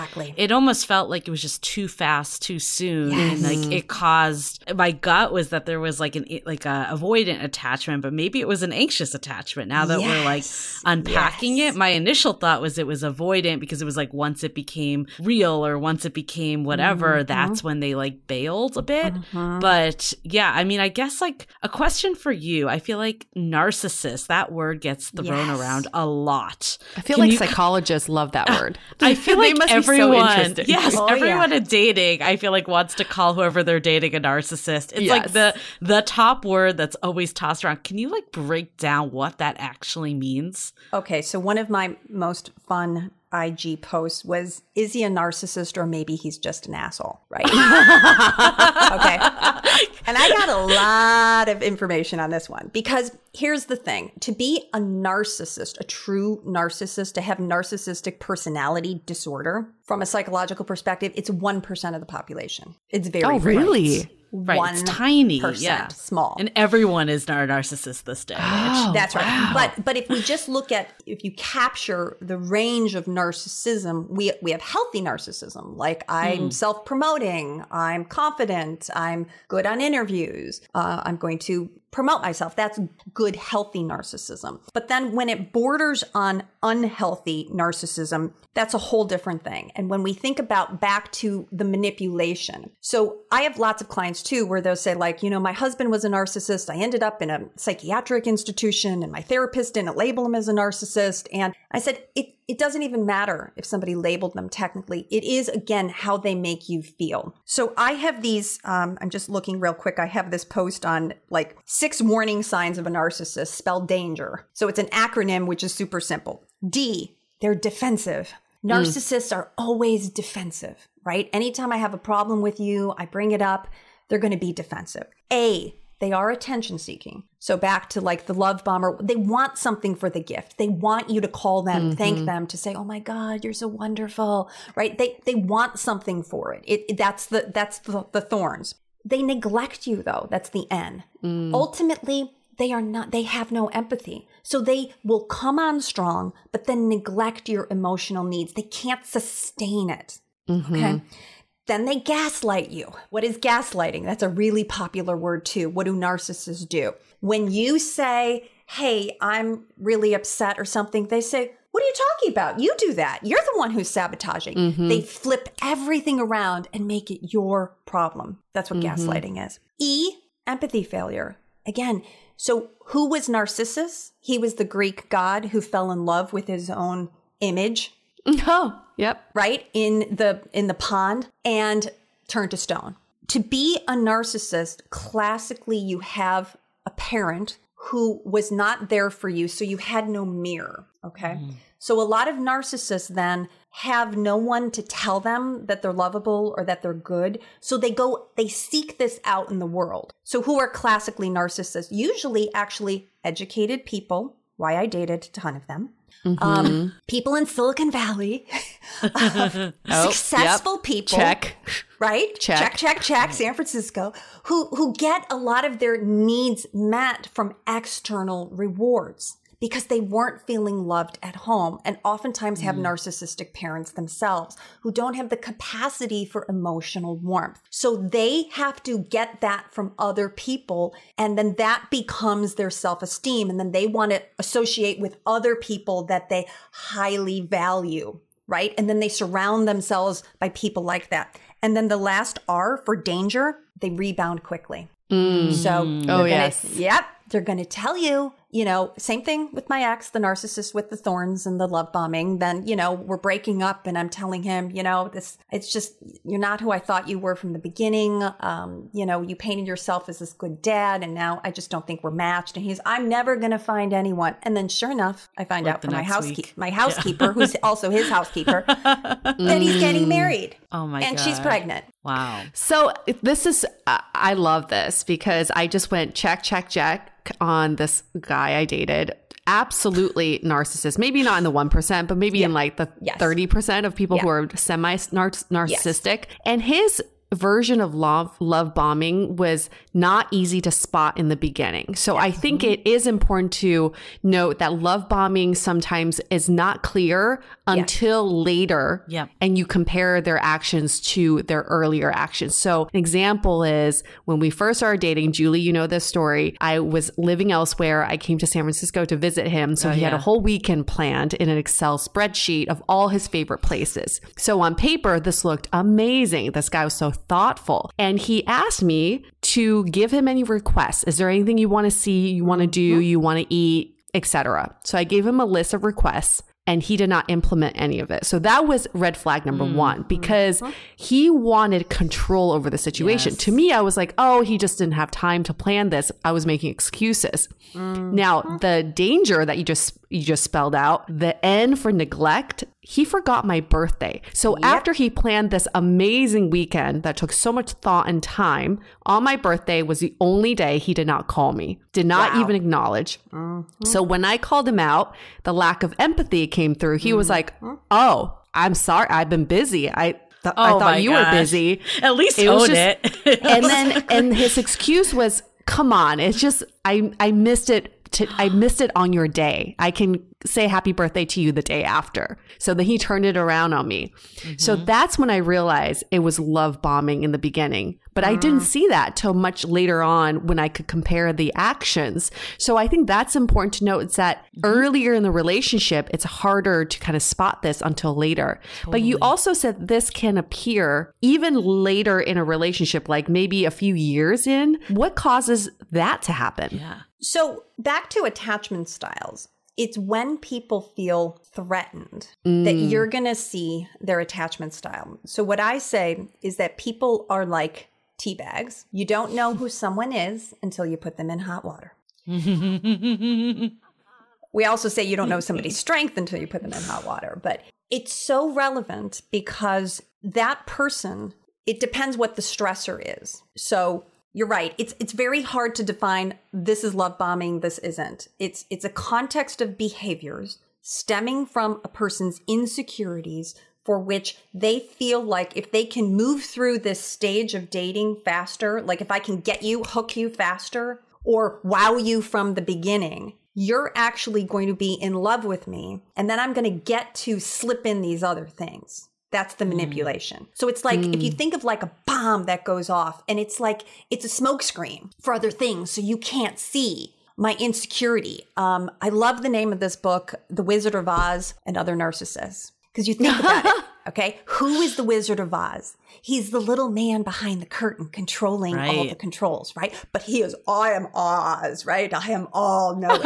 It almost felt like it was just too fast, too soon. Yes. And like it caused, my gut was that there was like a avoidant attachment, but maybe it was an anxious attachment. Now that we're like unpacking it, my initial thought was it was avoidant because it was like once it became real or once it became whatever, that's when they like bailed a bit. But yeah, I mean, I guess like a question for you, I feel like narcissist, that word gets thrown around a lot. I feel like psychologists love that word. I feel like everyone, everyone in dating, I feel like wants to call whoever they're dating a narcissist. It's like the top word that's always tossed around. Can you like break down what that actually means? Okay, so one of my most fun IG post was, is he a narcissist or maybe he's just an asshole, right? Okay. And I got a lot of information on this one because here's the thing. To be a narcissist, a true narcissist, to have narcissistic personality disorder, from a psychological perspective, it's 1% of the population. It's very really? Right, it's tiny, small. And everyone is a narcissist this day. That's right. But if we just look at, if you capture the range of narcissism, we have healthy narcissism. Like I'm self-promoting, I'm confident, I'm good on interviews, I'm going to promote myself. That's good, healthy narcissism. But then when it borders on unhealthy narcissism, that's a whole different thing. And when we think about back to the manipulation, so I have lots of clients too, where they'll say like, my husband was a narcissist. I ended up in a psychiatric institution and my therapist didn't label him as a narcissist. And I said, it doesn't even matter if somebody labeled them technically. It is, again, how they make you feel. So I have these, I'm just looking real quick. I have this post on like 6 warning signs of a narcissist, spelled danger. So it's an acronym, which is super simple. D, they're defensive. Narcissists are always defensive, right? Anytime I have a problem with you, I bring it up, they're going to be defensive. A, they are attention seeking. So back to like the love bomber, they want something for the gift. They want you to call them, thank them, to say, oh my God, you're so wonderful, right? They want something for it. That's the thorns. They neglect you though. That's the N. Ultimately, they have no empathy. So they will come on strong, but then neglect your emotional needs. They can't sustain it. Okay. Then they gaslight you. What is gaslighting? That's a really popular word too. What do narcissists do? When you say, hey, I'm really upset or something, they say, what are you talking about? You do that. You're the one who's sabotaging. They flip everything around and make it your problem. That's what gaslighting is. E, empathy failure. Again, so who was Narcissus? He was the Greek god who fell in love with his own image. Oh, yep. Right? In the pond and turned to stone. To be a narcissist, classically, you have a parent who was not there for you, so you had no mirror. Okay. So a lot of narcissists then have no one to tell them that they're lovable or that they're good. So they seek this out in the world. So who are classically narcissists? Usually actually educated people. Why I dated a ton of them. People in Silicon Valley, successful people. Check. Right? Check. San Francisco, who get a lot of their needs met from external rewards because they weren't feeling loved at home, and oftentimes have narcissistic parents themselves who don't have the capacity for emotional warmth. So they have to get that from other people, and then that becomes their self-esteem, and then they want to associate with other people that they highly value, right? And then they surround themselves by people like that. And then the last R for danger, they rebound quickly. So, they're going to tell you, same thing with my ex, the narcissist with the thorns and the love bombing. Then, we're breaking up and I'm telling him, it's just, you're not who I thought you were from the beginning. You painted yourself as this good dad and now I just don't think we're matched. And I'm never going to find anyone. And then sure enough, I find out from my housekeeper, who's also his housekeeper, that he's getting married. Oh my God. And she's pregnant. Wow. So this is, I love this because I just went check on this guy I dated. Absolutely narcissist. Maybe not in the 1%, but maybe in like the 30% of people who are semi-narcissistic. And his version of love bombing was not easy to spot in the beginning. So I think it is important to note that love bombing sometimes is not clear until later. And you compare their actions to their earlier actions. So an example is when we first started dating, Julie, you know this story. I was living elsewhere. I came to San Francisco to visit him. So he had a whole weekend planned in an Excel spreadsheet of all his favorite places. So on paper, this looked amazing. This guy was so thoughtful. And he asked me to give him any requests. Is there anything you want to see, you want to do, you want to eat, etc. So I gave him a list of requests and he did not implement any of it. So that was red flag number one, because he wanted control over the situation. To me, I was like, oh, he just didn't have time to plan this. I was making excuses. Now, the danger that you just spelled out, the N for neglect, he forgot my birthday. So after he planned this amazing weekend that took so much thought and time, on my birthday was the only day he did not call me, did not even acknowledge. So when I called him out, the lack of empathy came through. He was like, oh, I'm sorry. I've been busy. I thought you were busy. At least own it. And his excuse was, come on, it's just, I missed it. I missed it on your day. I can say happy birthday to you the day after. So then he turned it around on me. So that's when I realized it was love bombing in the beginning. But I didn't see that till much later on when I could compare the actions. So I think that's important to note. It's that earlier in the relationship, it's harder to kind of spot this until later. But you also said this can appear even later in a relationship, like maybe a few years in. What causes that to happen? Yeah. So back to attachment styles. It's when people feel threatened that you're going to see their attachment style. So what I say is that people are like tea bags. You don't know who someone is until you put them in hot water. We also say you don't know somebody's strength until you put them in hot water. But it's so relevant because that person, it depends what the stressor is. So you're right. It's very hard to define this is love bombing, this isn't. It's a context of behaviors stemming from a person's insecurities for which they feel like if they can move through this stage of dating faster, like if I can get you, hook you faster, or wow you from the beginning, you're actually going to be in love with me. And then I'm going to get to slip in these other things. That's the manipulation. So it's like, if you think of like a bomb that goes off and it's like, it's a smoke screen for other things. So you can't see my insecurity. I love the name of this book, The Wizard of Oz and Other Narcissists. Because you think about it, okay? Who is the Wizard of Oz? He's the little man behind the curtain controlling all the controls, right? But he is, I am Oz, right? I am all knowing.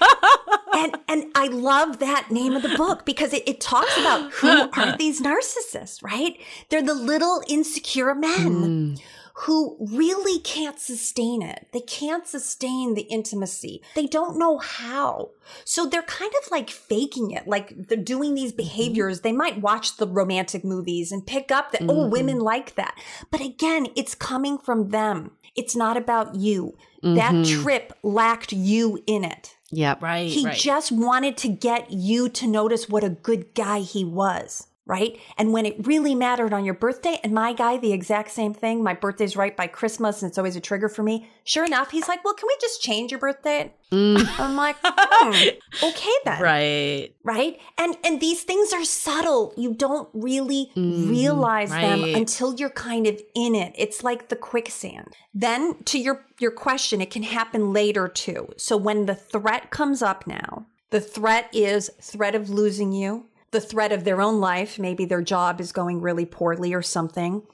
And I love that name of the book because it talks about who are these narcissists, right? They're the little insecure men who really can't sustain it. They can't sustain the intimacy. They don't know how. So they're kind of like faking it, like they're doing these behaviors. They might watch the romantic movies and pick up that, oh, women like that. But again, it's coming from them. It's not about you. That trip lacked you in it. Yep. Right. He just wanted to get you to notice what a good guy he was, right? And when it really mattered on your birthday, and my guy, the exact same thing. My birthday's right by Christmas, and it's always a trigger for me. Sure enough, he's like, well, can we just change your birthday? I'm like, okay then. Right? And these things are subtle. You don't really realize them until you're kind of in it. It's like the quicksand. Then to your question, it can happen later too. So when the threat comes up now, the threat is threat of losing you, the threat of their own life. Maybe their job is going really poorly or something.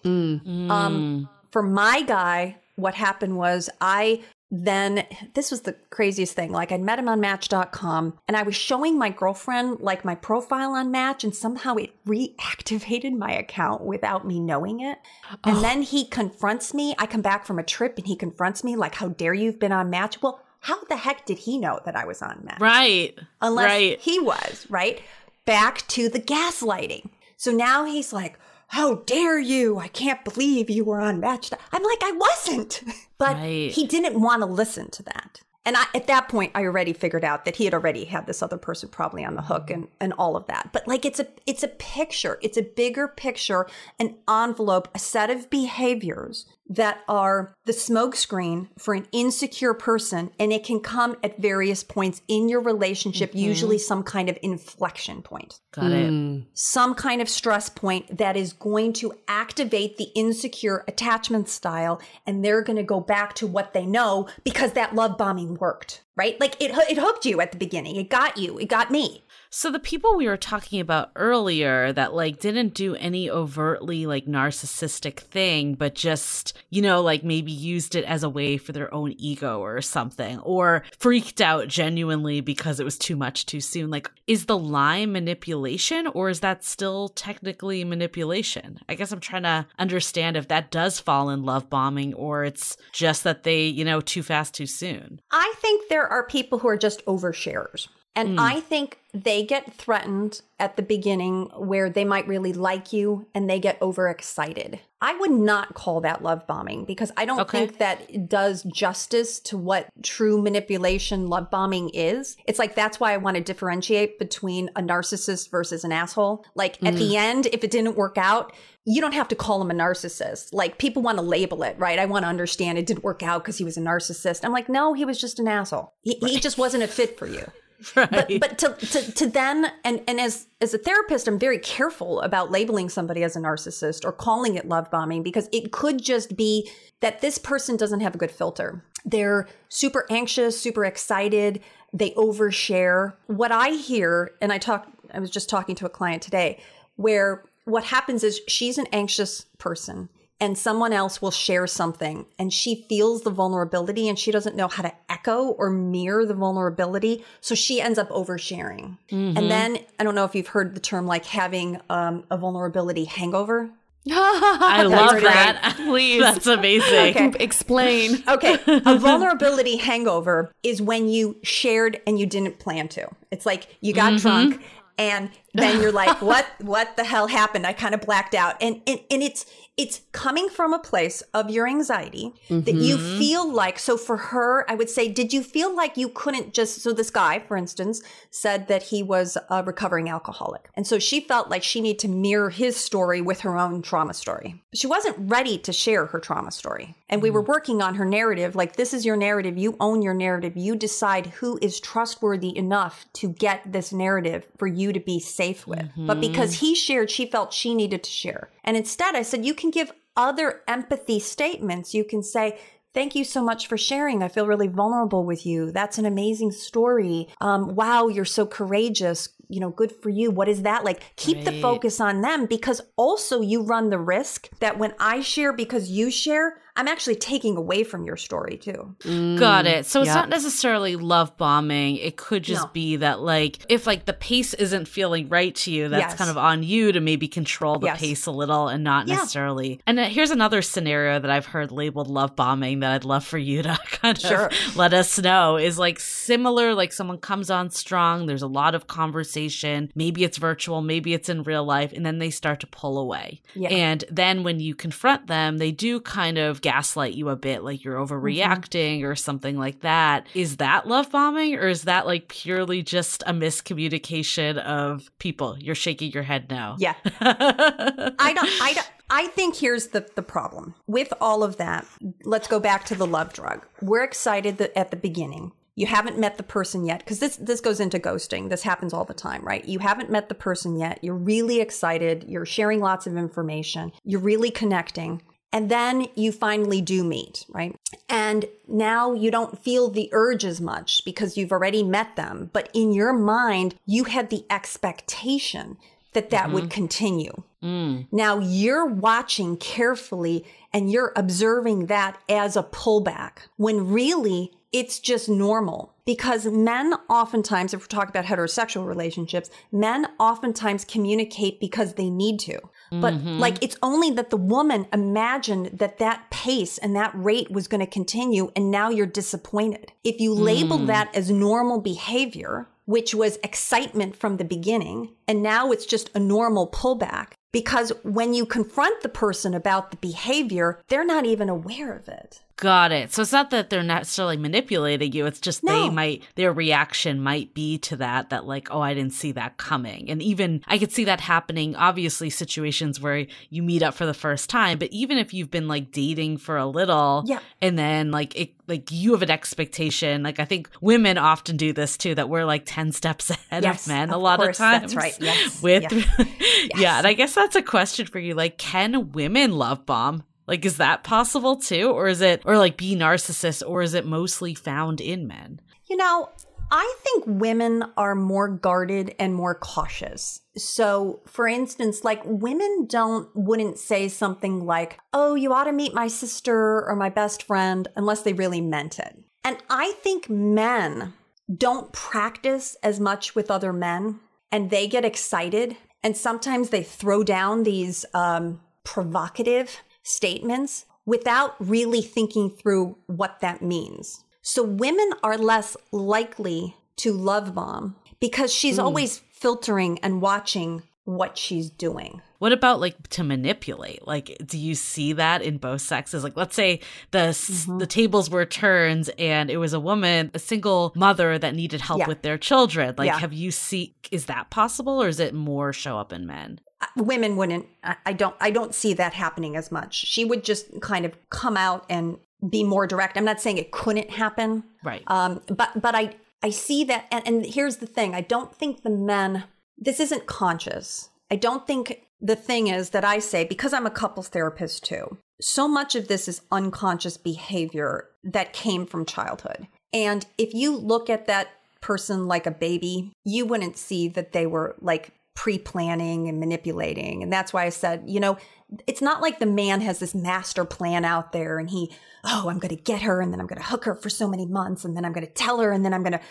For my guy, what happened was this was the craziest thing. Like I'd met him on Match.com and I was showing my girlfriend like my profile on Match and somehow it reactivated my account without me knowing it. And then he confronts me. I come back from a trip and he confronts me like, how dare you've been on Match? Well, how the heck did he know that I was on Match? Right. Unless he was, right? Back to the gaslighting. So now he's like, how dare you? I can't believe you were on Match. I'm like, I wasn't. But he didn't want to listen to that. And at that point, I already figured out that he had already had this other person probably on the hook and all of that. But like, it's a picture. It's a bigger picture, an envelope, a set of behaviors that are the smokescreen for an insecure person. And it can come at various points in your relationship, usually some kind of inflection point. Got it. Some kind of stress point that is going to activate the insecure attachment style. And they're going to go back to what they know because that love bombing worked, right? Like it hooked you at the beginning. It got you. It got me. So the people we were talking about earlier that like didn't do any overtly like narcissistic thing, but just, you know, like maybe used it as a way for their own ego or something, or freaked out genuinely because it was too much too soon. Like, is the line manipulation or is that still technically manipulation? I guess I'm trying to understand if that does fall in love bombing or it's just that they, you know, too fast, too soon. I think there are people who are just oversharers. And I think they get threatened at the beginning where they might really like you and they get overexcited. I would not call that love bombing because I don't think that it does justice to what true manipulation love bombing is. It's like, that's why I want to differentiate between a narcissist versus an asshole. Like at the end, if it didn't work out, you don't have to call him a narcissist. Like people want to label it, right? I want to understand it didn't work out because he was a narcissist. I'm like, no, he was just an asshole. He just wasn't a fit for you. Right. But to then, and as a therapist, I'm very careful about labeling somebody as a narcissist or calling it love bombing, because it could just be that this person doesn't have a good filter. They're super anxious, super excited. They overshare. What I hear, and I was just talking to a client today, where what happens is she's an anxious person and someone else will share something and she feels the vulnerability and she doesn't know how to echo or mirror the vulnerability. So she ends up oversharing. And then I don't know if you've heard the term like having a vulnerability hangover. I love that. Please. That's amazing. Okay. Explain. Okay. A vulnerability hangover is when you shared and you didn't plan to. It's like you got drunk and then you're like, what the hell happened? I kind of blacked out. And it's coming from a place of your anxiety that you feel like, so for her, I would say, did you feel like you couldn't just, so this guy, for instance, said that he was a recovering alcoholic. And so she felt like she needed to mirror his story with her own trauma story. She wasn't ready to share her trauma story. And we were working on her narrative, like, this is your narrative. You own your narrative. You decide who is trustworthy enough to get this narrative for you to be safe with. But because he shared, she felt she needed to share. And instead I said, you can give other empathy statements. You can say, thank you so much for sharing. I feel really vulnerable with you. That's an amazing story. Wow, you're so courageous. You know, good for you. What is that like? Keep the focus on them, because also you run the risk that when I share because you share, I'm actually taking away from your story too. Got it. So it's not necessarily love bombing. It could just be that, like, if like the pace isn't feeling right to you, that's kind of on you to maybe control the pace a little and not necessarily. And here's another scenario that I've heard labeled love bombing that I'd love for you to kind of let us know is like similar, like someone comes on strong. There's a lot of conversation. Maybe it's virtual, maybe it's in real life, and then they start to pull away. And then when you confront them, they do kind of gaslight you a bit, like you're overreacting or something like that. Is that love bombing, or is that like purely just a miscommunication of people? You're shaking your head no. Yeah. I think here's the problem with all of that. Let's go back to the love drug. We're excited at the beginning. You haven't met the person yet, because this goes into ghosting. This happens all the time, right? You haven't met the person yet. You're really excited. You're sharing lots of information. You're really connecting. And then you finally do meet, right? And now you don't feel the urge as much because you've already met them. But in your mind, you had the expectation that would continue. Now you're watching carefully and you're observing that as a pullback, when really it's just normal. Because men oftentimes, if we're talking about heterosexual relationships, men oftentimes communicate because they need to. But like, it's only that the woman imagined that pace and that rate was going to continue, and now you're disappointed. If you label that as normal behavior, which was excitement from the beginning, and now it's just a normal pullback, because when you confront the person about the behavior, they're not even aware of it. Got it. So it's not that they're necessarily manipulating you. It's just their reaction might be to that like, oh, I didn't see that coming. And even I could see that happening, obviously situations where you meet up for the first time, but even if you've been like dating for a little and then like you have an expectation, like I think women often do this too, that we're like 10 steps ahead of men a lot of times. That's right. Yes. Yeah. And I guess that's a question for you. Like, can women love bomb? Like, is that possible too? Or like be narcissists, or is it mostly found in men? You know, I think women are more guarded and more cautious. So for instance, like women wouldn't say something like, oh, you ought to meet my sister or my best friend, unless they really meant it. And I think men don't practice as much with other men, and they get excited. And sometimes they throw down these provocative statements without really thinking through what that means. So women are less likely to love bomb because she's always filtering and watching what she's doing. What about like to manipulate? Like, do you see that in both sexes? Like, let's say the tables were turned and it was a woman, a single mother that needed help with their children. Like, is that possible, or is it more show up in men? Women wouldn't. I don't see that happening as much. She would just kind of come out and be more direct. I'm not saying it couldn't happen, right? But I see that, and here's the thing: I don't think the men. This isn't conscious. I don't think the thing is that I say, because I'm a couples therapist too, so much of this is unconscious behavior that came from childhood. And if you look at that person like a baby, you wouldn't see that they were like pre-planning and manipulating. And that's why I said, it's not like the man has this master plan out there and I'm going to get her and then I'm going to hook her for so many months and then I'm going to tell her and then I'm going to...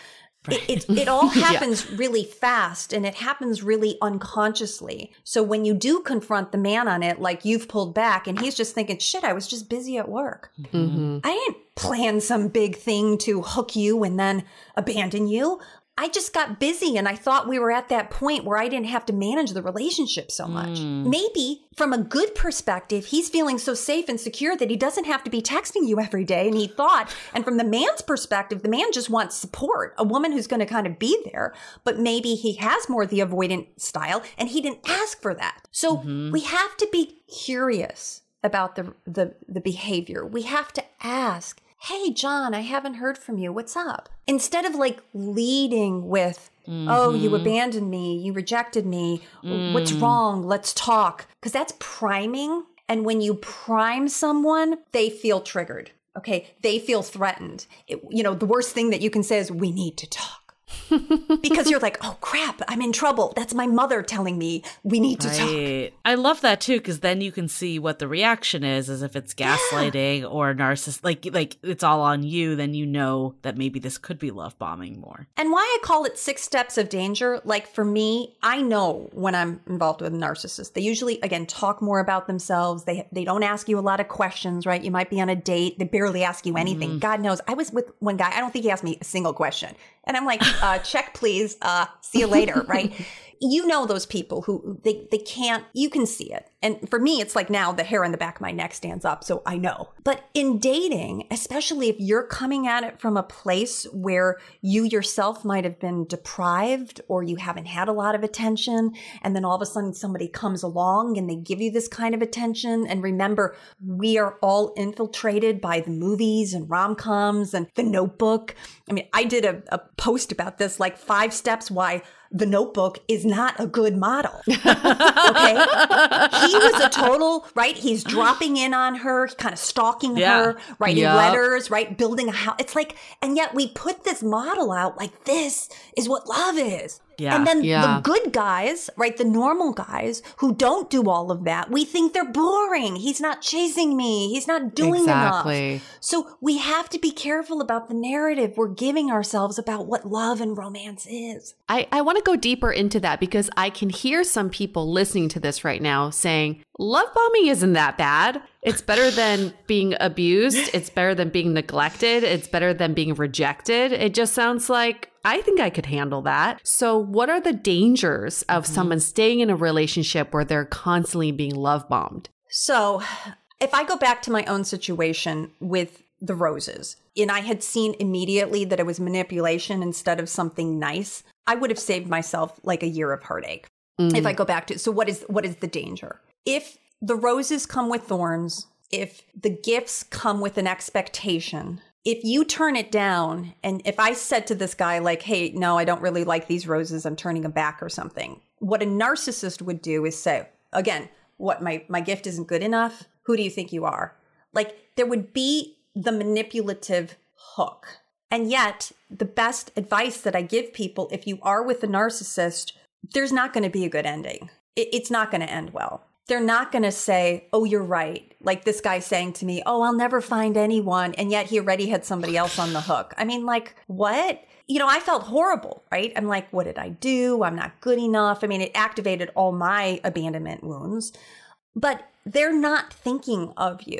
It all happens really fast and it happens really unconsciously. So when you do confront the man on it, like you've pulled back and he's just thinking, shit, I was just busy at work. I didn't plan some big thing to hook you and then abandon you. I just got busy and I thought we were at that point where I didn't have to manage the relationship so much. Maybe from a good perspective, he's feeling so safe and secure that he doesn't have to be texting you every day. And from the man's perspective, the man just wants support, a woman who's going to kind of be there. But maybe he has more the avoidant style and he didn't ask for that. So we have to be curious about the behavior. We have to ask, hey, John, I haven't heard from you. What's up? Instead of like leading with, oh, you abandoned me. You rejected me. What's wrong? Let's talk. Because that's priming. And when you prime someone, they feel triggered. Okay. They feel threatened. The worst thing that you can say is, we need to talk. Because you're like, oh crap, I'm in trouble. That's my mother telling me we need to talk. I love that too, because then you can see what the reaction is, as if it's gaslighting or narcissist, like it's all on you. Then you know that maybe this could be love bombing more. And why I call it 6 steps of danger. Like for me, I know when I'm involved with a narcissist, they usually, again, talk more about themselves. They don't ask you a lot of questions, right? You might be on a date. They barely ask you anything. God knows. I was with one guy. I don't think he asked me a single question. And I'm like, check, please. See you later, right? You know those people who they can't, you can see it. And for me, it's like now the hair on the back of my neck stands up, so I know. But in dating, especially if you're coming at it from a place where you yourself might have been deprived or you haven't had a lot of attention, and then all of a sudden somebody comes along and they give you this kind of attention. And remember, we are all infiltrated by the movies and rom-coms and The Notebook. I mean, I did a post about this, like 5 steps why The Notebook is not a good model. Okay? He was a total, right? He's dropping in on her, kind of stalking her, writing letters, right? Building a house. It's like, and yet we put this model out like this is what love is. Yeah. And then the good guys, right? The normal guys who don't do all of that, we think they're boring. He's not chasing me. He's not doing enough. So we have to be careful about the narrative we're giving ourselves about what love and romance is. I want to go deeper into that because I can hear some people listening to this right now saying, love bombing isn't that bad. It's better than being abused. It's better than being neglected. It's better than being rejected. It just sounds like, I think I could handle that. So what are the dangers of someone staying in a relationship where they're constantly being love bombed? So if I go back to my own situation with the roses, and I had seen immediately that it was manipulation instead of something nice, I would have saved myself like a year of heartache. If I go back to, so what is the danger? If the roses come with thorns, if the gifts come with an expectation, if you turn it down, and if I said to this guy like, hey, no, I don't really like these roses, I'm turning them back or something, what a narcissist would do is say, again, what, my gift isn't good enough? Who do you think you are? Like there would be the manipulative hook. And yet the best advice that I give people, if you are with a narcissist, there's not going to be a good ending. It's not going to end well. They're not going to say, oh, you're right. Like this guy saying to me, oh, I'll never find anyone. And yet he already had somebody else on the hook. I mean, like, what? I felt horrible, right? I'm like, what did I do? I'm not good enough. I mean, it activated all my abandonment wounds. But they're not thinking of you.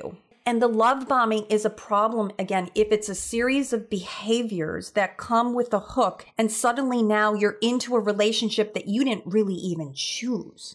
And the love bombing is a problem, again, if it's a series of behaviors that come with a hook and suddenly now you're into a relationship that you didn't really even choose.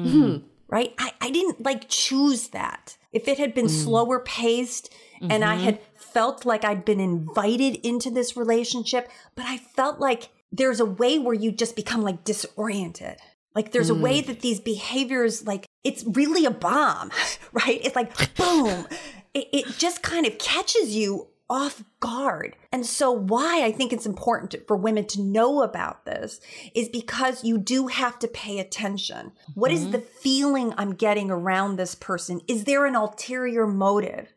Right? I didn't like choose that. If it had been slower paced and I had felt like I'd been invited into this relationship, but I felt like there's a way where you just become like disoriented. Like there's a way that these behaviors, like it's really a bomb, right? It's like, boom. It just kind of catches you off guard. And so why I think it's important for women to know about this is because you do have to pay attention. What is the feeling I'm getting around this person? Is there an ulterior motive?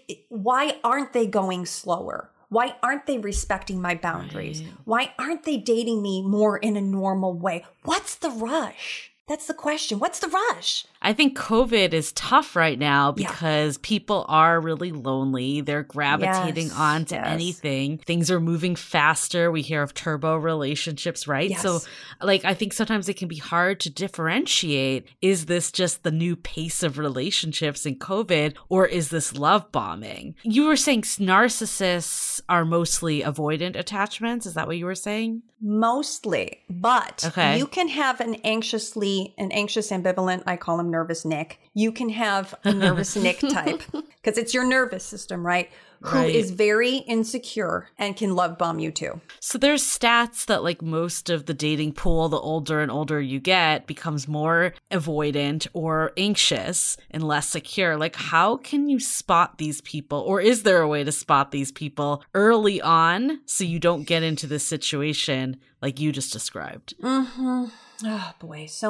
Why aren't they going slower? Why aren't they respecting my boundaries? Why aren't they dating me more in a normal way? What's the rush? That's the question. What's the rush? I think COVID is tough right now because people are really lonely. They're gravitating onto anything. Things are moving faster. We hear of turbo relationships, right? Yes. So like, I think sometimes it can be hard to differentiate. Is this just the new pace of relationships in COVID, or is this love bombing? You were saying narcissists are mostly avoidant attachments. Is that what you were saying? Mostly, but you can have an anxious ambivalent, I call him nervous Nick. You can have a nervous Nick type because it's your nervous system, right? Who is very insecure and can love bomb you too. So there's stats that like most of the dating pool, the older and older you get, becomes more avoidant or anxious and less secure. Like how can you spot these people, or is there a way to spot these people early on so you don't get into this situation like you just described? Oh boy, so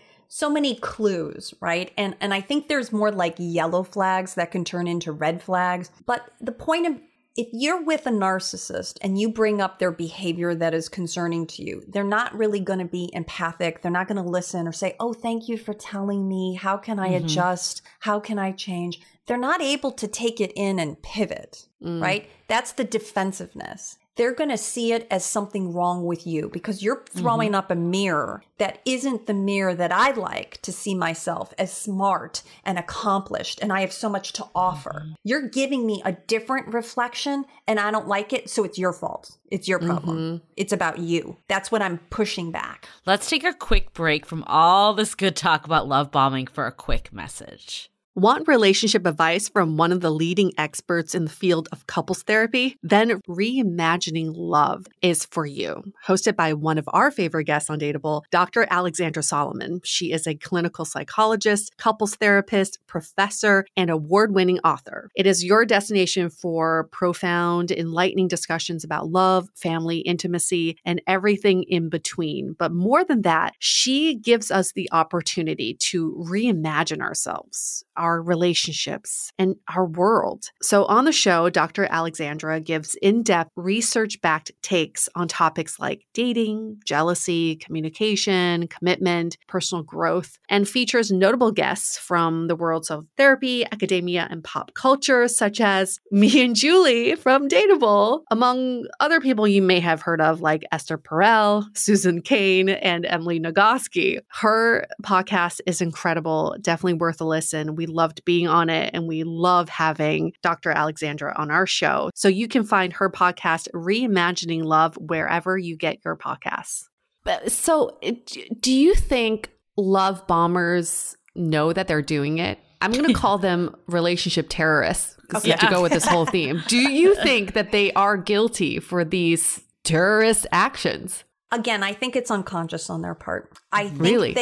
many clues, right? And I think there's more like yellow flags that can turn into red flags. But the point of, if you're with a narcissist and you bring up their behavior that is concerning to you, they're not really going to be empathic. They're not going to listen or say, oh, thank you for telling me. How can I adjust? How can I change? They're not able to take it in and pivot, right? That's the defensiveness. They're going to see it as something wrong with you because you're throwing up a mirror that isn't the mirror that I like to see myself as smart and accomplished, and I have so much to offer. You're giving me a different reflection and I don't like it, so it's your fault. It's your problem. It's about you. That's what I'm pushing back. Let's take a quick break from all this good talk about love bombing for a quick message. Want relationship advice from one of the leading experts in the field of couples therapy? Then Reimagining Love is for you. Hosted by one of our favorite guests on Dateable, Dr. Alexandra Solomon. She is a clinical psychologist, couples therapist, professor, and award-winning author. It is your destination for profound, enlightening discussions about love, family, intimacy, and everything in between. But more than that, she gives us the opportunity to reimagine ourselves, our relationships, and our world. So on the show, Dr. Alexandra gives in-depth, research-backed takes on topics like dating, jealousy, communication, commitment, personal growth, and features notable guests from the worlds of therapy, academia, and pop culture, such as me and Julie from Dateable, among other people you may have heard of like Esther Perel, Susan Cain, and Emily Nagoski. Her podcast is incredible, definitely worth a listen. We loved being on it, and we love having Dr. Alexandra on our show. So you can find her podcast, Reimagining Love, wherever you get your podcasts. So do you think love bombers know that they're doing it? I'm going to call them relationship terrorists to go with this whole theme. Do you think that they are guilty for these terrorist actions? Again, I think it's unconscious on their part. I think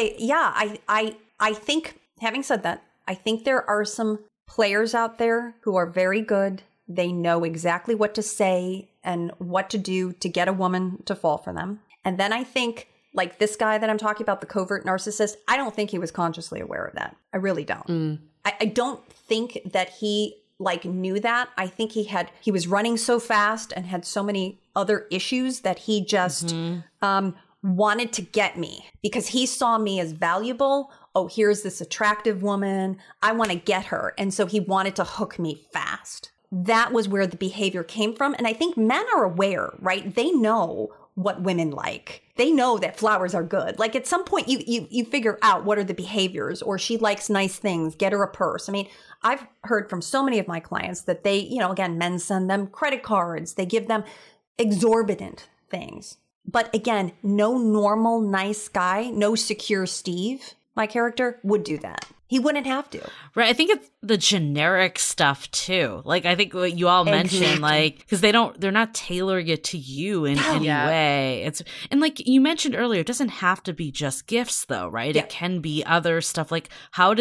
I think, having said that, I think there are some players out there who are very good. They know exactly what to say and what to do to get a woman to fall for them. And then I think, like this guy that I'm talking about, the covert narcissist, I don't think he was consciously aware of that. I really don't. I don't think that he knew that. I think he was running so fast and had so many other issues that he just wanted to get me because he saw me as valuable. Oh, here's this attractive woman. I want to get her. And so he wanted to hook me fast. That was where the behavior came from. And I think men are aware, right? They know what women like. They know that flowers are good. Like at some point you figure out what are the behaviors, or she likes nice things, get her a purse. I mean, I've heard from so many of my clients that they, again, men send them credit cards. They give them exorbitant things. But again, no normal, nice guy, no secure Steve, my character, would do that. He wouldn't have to. Right. I think it's the generic stuff too. Like, I think what you all mentioned, like, because they're not tailoring it to you in any way. And like you mentioned earlier, it doesn't have to be just gifts though, right? Yeah. It can be other stuff. Like, how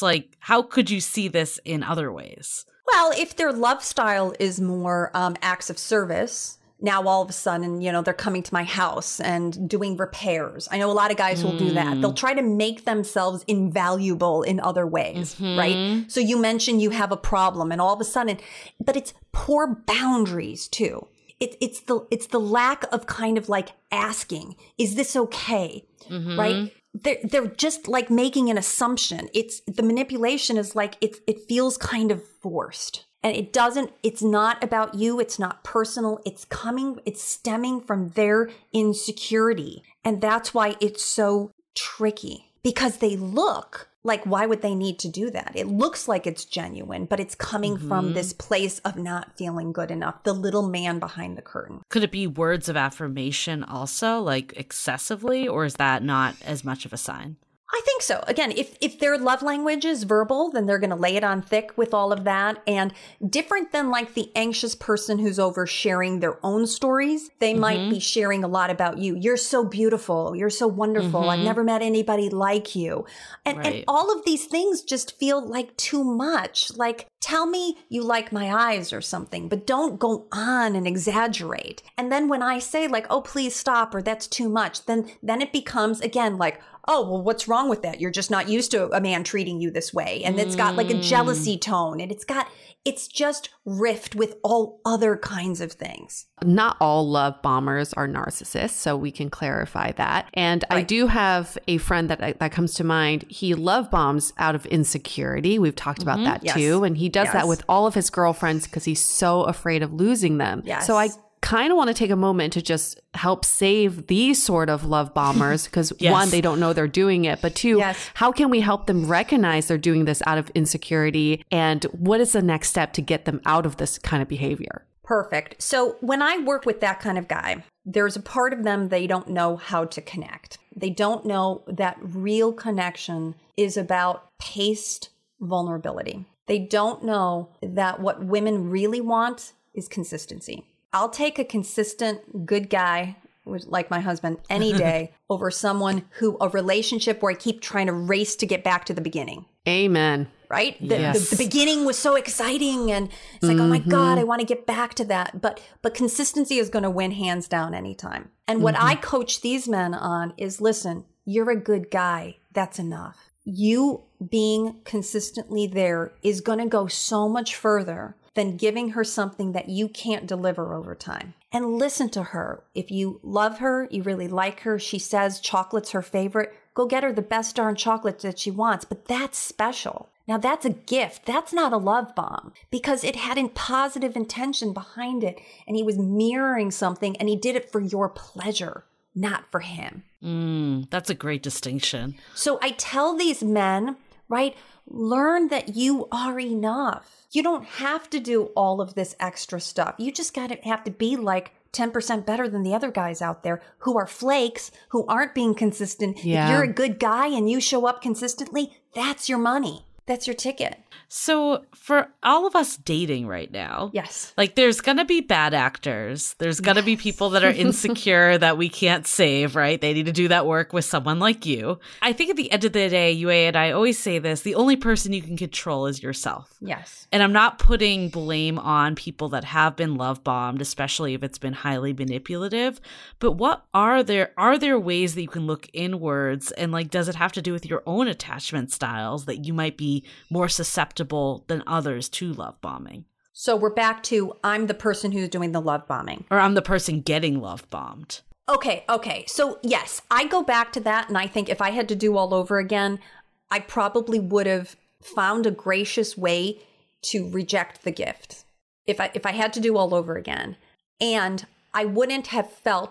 could you see this in other ways? Well, if their love style is more acts of service, now all of a sudden, they're coming to my house and doing repairs. I know a lot of guys will do that. They'll try to make themselves invaluable in other ways, right? So you mentioned you have a problem and all of a sudden, but it's poor boundaries too. It's the lack of kind of like asking, is this okay? Right? They're just like making an assumption. It's the manipulation is like, it feels kind of forced. And it's not about you. It's not personal. It's stemming from their insecurity. And that's why it's so tricky, because they look like, why would they need to do that? It looks like it's genuine, but it's coming from this place of not feeling good enough. The little man behind the curtain. Could it be words of affirmation also, like excessively, or is that not as much of a sign? I think so. Again, if their love language is verbal, then they're going to lay it on thick with all of that. And different than like the anxious person who's oversharing their own stories, they might be sharing a lot about you. You're so beautiful. You're so wonderful. I've never met anybody like you. And all of these things just feel like too much. Like, tell me you like my eyes or something, but don't go on and exaggerate. And then when I say like, oh, please stop, or that's too much, then it becomes again like, oh, well, what's wrong with that? You're just not used to a man treating you this way. And it's got like a jealousy tone, and it's just rift with all other kinds of things. Not all love bombers are narcissists, so we can clarify that. And I do have a friend that comes to mind. He love bombs out of insecurity. We've talked about that too. And he does that with all of his girlfriends because he's so afraid of losing them. Yes. So I kind of want to take a moment to just help save these sort of love bombers because one, they don't know they're doing it, but two, how can we help them recognize they're doing this out of insecurity, and what is the next step to get them out of this kind of behavior? Perfect. So when I work with that kind of guy, there's a part of them they don't know how to connect. They don't know that real connection is about paced vulnerability. They don't know that what women really want is consistency. I'll take a consistent good guy, like my husband, any day over someone a relationship where I keep trying to race to get back to the beginning. Amen. Right? The beginning was so exciting, and it's like, oh my God, I want to get back to that. But consistency is going to win hands down anytime. And what I coach these men on is, listen, you're a good guy. That's enough. You being consistently there is going to go so much further than giving her something that you can't deliver over time. And listen to her. If you love her, you really like her, she says chocolate's her favorite, go get her the best darn chocolate that she wants. But that's special. Now that's a gift. That's not a love bomb, because it had a positive intention behind it. And he was mirroring something, and he did it for your pleasure, not for him. That's a great distinction. So I tell these men, right, learn that you are enough. You don't have to do all of this extra stuff. You just have to be like 10% better than the other guys out there who are flakes, who aren't being consistent. Yeah. If you're a good guy and you show up consistently, that's your money. That's your ticket. So for all of us dating right now, yes, like there's going to be bad actors. There's going to be people that are insecure that we can't save, right? They need to do that work with someone like you. I think at the end of the day, Yue and I always say this, the only person you can control is yourself. Yes. And I'm not putting blame on people that have been love bombed, especially if it's been highly manipulative. But what are there ways that you can look inwards, and like, does it have to do with your own attachment styles that you might be more susceptible than others to love bombing? So we're back to, I'm the person who's doing the love bombing. Or I'm the person getting love bombed. Okay. So yes, I go back to that, and I think if I had to do all over again, I probably would have found a gracious way to reject the gift. If I had to do all over again. And I wouldn't have felt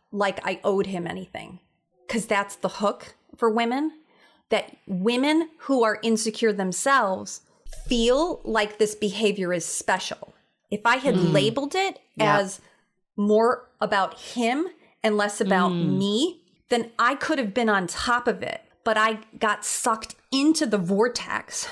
like I owed him anything. Because that's the hook for women, that women who are insecure themselves feel like this behavior is special. If I had labeled it as more about him and less about me, then I could have been on top of it. But I got sucked into the vortex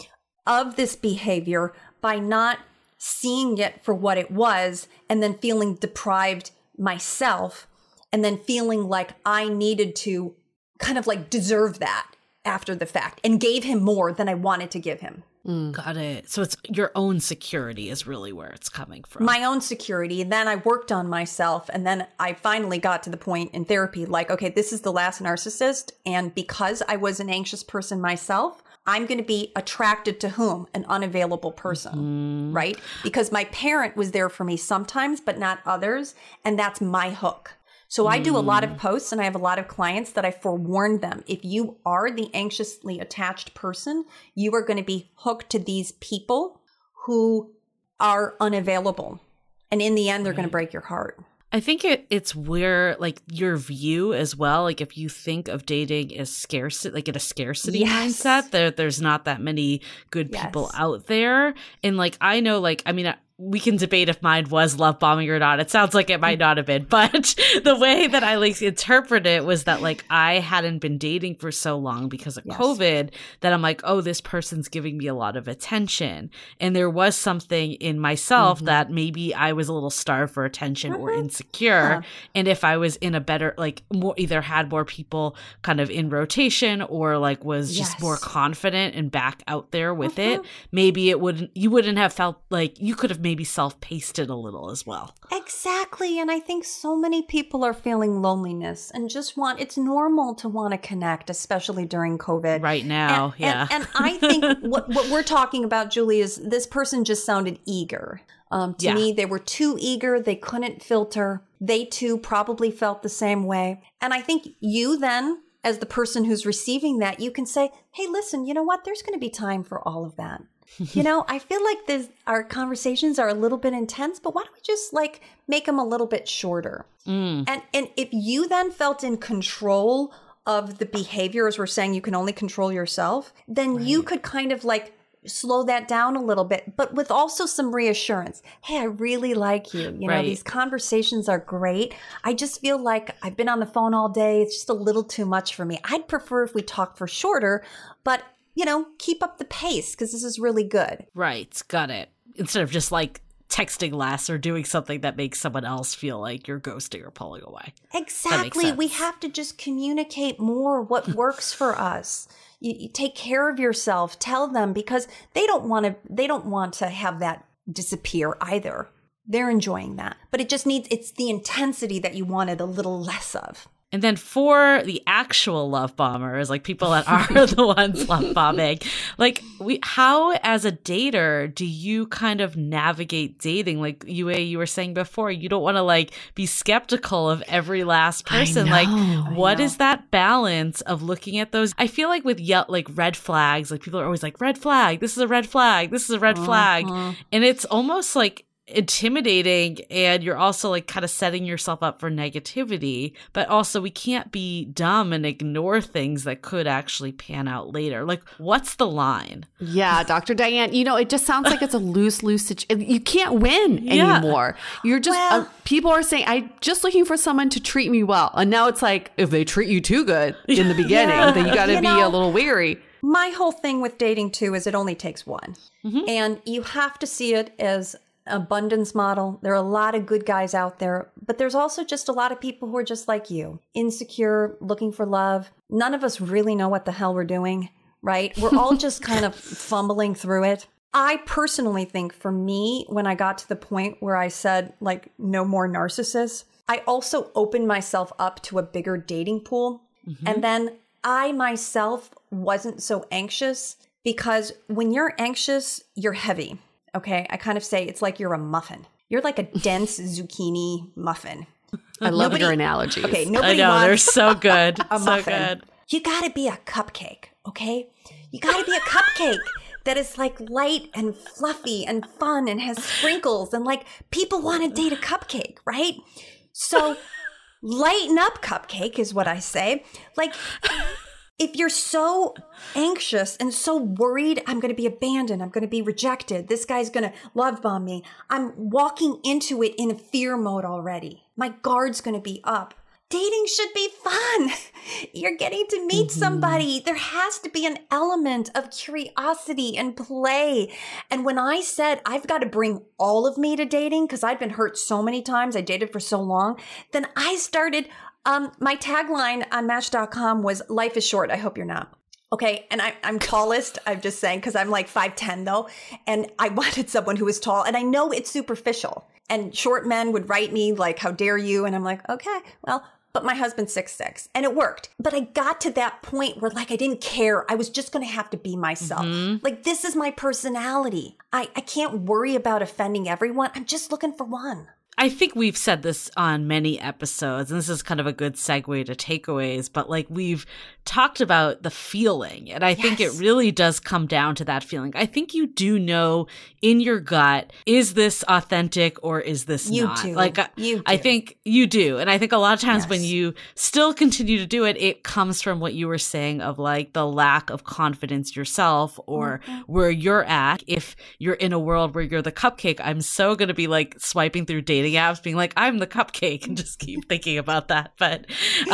of this behavior by not seeing it for what it was, and then feeling deprived myself, and then feeling like I needed to kind of like deserve that after the fact, and gave him more than I wanted to give him. Got it. So it's your own security is really where it's coming from. My own security. And then I worked on myself. And then I finally got to the point in therapy, like, okay, this is the last narcissist. And because I was an anxious person myself, I'm going to be attracted to whom? An unavailable person, right? Because my parent was there for me sometimes, but not others. And that's my hook. So I do a lot of posts, and I have a lot of clients that I forewarn them. If you are the anxiously attached person, you are going to be hooked to these people who are unavailable. And in the end, they're going to break your heart. I think it's where, like, your view as well, like if you think of dating as scarcity, like in a scarcity mindset, there's not that many good people out there. And like, I know, like, I mean, we can debate if mine was love bombing or not. It sounds like it might not have been, but the way that I like interpret it was that like I hadn't been dating for so long because of COVID that I'm like, oh, this person's giving me a lot of attention. And there was something in myself that maybe I was a little starved for attention or insecure. And if I was in a better, like more, either had more people kind of in rotation or like was just more confident and back out there with it, maybe you wouldn't have felt like you could have maybe self-paced it a little as well. Exactly. And I think so many people are feeling loneliness and just it's normal to want to connect, especially during COVID. Right now, And I think what we're talking about, Julie, is this person just sounded eager. To me, they were too eager. They couldn't filter. They too probably felt the same way. And I think you then, as the person who's receiving that, you can say, hey, listen, you know what? There's going to be time for all of that. You know, I feel like our conversations are a little bit intense, but why don't we just like make them a little bit shorter? And if you then felt in control of the behavior, as we're saying, you can only control yourself, then you could kind of like slow that down a little bit, but with also some reassurance. Hey, I really like you. You know, these conversations are great. I just feel like I've been on the phone all day. It's just a little too much for me. I'd prefer if we talked for shorter, but you know, keep up the pace because this is really good. Right. Got it. Instead of just like texting less or doing something that makes someone else feel like you're ghosting or pulling away. Exactly. We have to just communicate more what works for us. You take care of yourself. Tell them, because they don't want to have that disappear either. They're enjoying that. But it's the intensity that you wanted a little less of. And then for the actual love bombers, like people that are the ones love bombing, like how as a dater do you kind of navigate dating? Like you were saying before, you don't want to like be skeptical of every last person. What is that balance of looking at those? I feel like with like red flags, like people are always like, red flag, this is a red flag, this is a red flag. And it's almost like intimidating, and you're also like kind of setting yourself up for negativity, but also we can't be dumb and ignore things that could actually pan out later. Like, what's the line? Yeah, Dr. Diane, you know, it just sounds like it's a loose situation. You can't win anymore. You're just people are saying, I'm just looking for someone to treat me well, and now it's like if they treat you too good in the beginning, then you got to be a little weary. My whole thing with dating too is it only takes one, and you have to see it as abundance model. There are a lot of good guys out there, but there's also just a lot of people who are just like you, insecure, looking for love. None of us really know what the hell we're doing, right? We're all just kind of fumbling through it. I personally think for me, when I got to the point where I said like no more narcissists, I also opened myself up to a bigger dating pool. And then I myself wasn't so anxious, because when you're anxious, you're heavy. Okay, I kind of say it's like you're a muffin. You're like a dense zucchini muffin. I love your analogies. Okay, nobody I know, wants they're so good. A so muffin. good. You gotta be a cupcake, okay? You gotta be a cupcake that is like light and fluffy and fun and has sprinkles, and like people want to date a cupcake, right? So lighten up, Cupcake, is what I say. Like, if you're so anxious and so worried, I'm going to be abandoned, I'm going to be rejected, this guy's going to love bomb me, I'm walking into it in fear mode already. My guard's going to be up. Dating should be fun. You're getting to meet somebody. There has to be an element of curiosity and play. And when I said I've got to bring all of me to dating because I'd been hurt so many times, I dated for so long, then I started, my tagline on Match.com was, life is short, I hope you're not. Okay, and I'm tallest, I'm just saying, because I'm like 5'10" though, and I wanted someone who was tall, and I know it's superficial. And short men would write me like, how dare you? And I'm like, okay, well, but my husband's 6'6", and it worked. But I got to that point where like I didn't care. I was just going to have to be myself. Like, this is my personality. I can't worry about offending everyone. I'm just looking for one. I think we've said this on many episodes, and this is kind of a good segue to takeaways, but like we've talked about the feeling, and I think it really does come down to that feeling. I think you do know in your gut, is this authentic or is this not? You do. Like, You do. I think you do. And I think a lot of times when you still continue to do it, it comes from what you were saying of like the lack of confidence yourself or where you're at. If you're in a world where you're the cupcake, I'm so going to be like swiping through dating apps being like, I'm the cupcake, and just keep thinking about that. But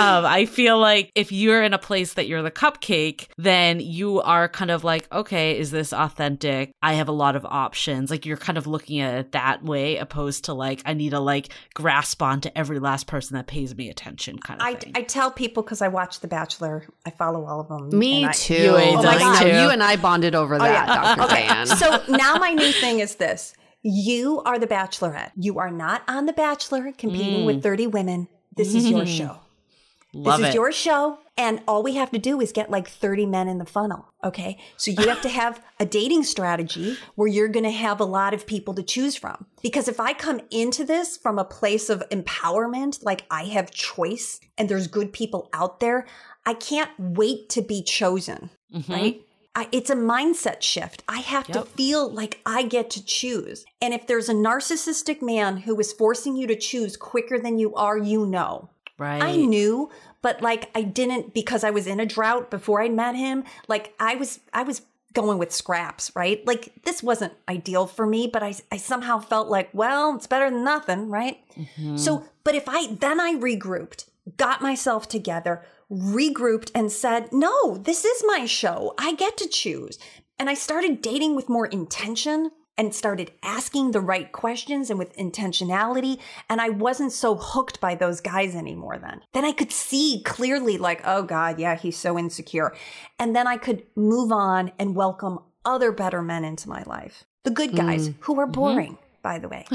I feel like if you're in a place that you're the cupcake, then you are kind of like, okay, is this authentic? I have a lot of options. Like, you're kind of looking at it that way, opposed to like, I need to like grasp onto every last person that pays me attention kind of thing. I tell people, because I watch The Bachelor, I follow all of them. Me too. Oh my God. You and I bonded over that, Dr. Diane. So now my new thing is this. You are the Bachelorette. You are not on The Bachelor competing with 30 women. This is your show. This is your show. And all we have to do is get like 30 men in the funnel. Okay. So you have to have a dating strategy where you're going to have a lot of people to choose from. Because if I come into this from a place of empowerment, like I have choice and there's good people out there, I can't wait to be chosen. Right. It's a mindset shift. I have to feel like I get to choose. And if there's a narcissistic man who is forcing you to choose quicker than you are, you know. Right. I knew, but like I didn't, because I was in a drought before I met him. Like I was going with scraps, right? Like this wasn't ideal for me, but I somehow felt like, well, it's better than nothing, right? So, but if I regrouped, got myself together, regrouped and said, no, this is my show. I get to choose. And I started dating with more intention and started asking the right questions and with intentionality. And I wasn't so hooked by those guys anymore then. Then I could see clearly like, oh God, yeah, he's so insecure. And then I could move on and welcome other better men into my life. The good guys who are boring, by the way.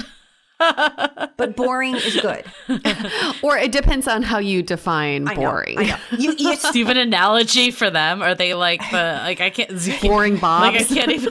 But boring is good. Or it depends on how you define boring. I know. You Do you have an analogy for them? Are they like the, like I can't, boring bobs? like I can't even.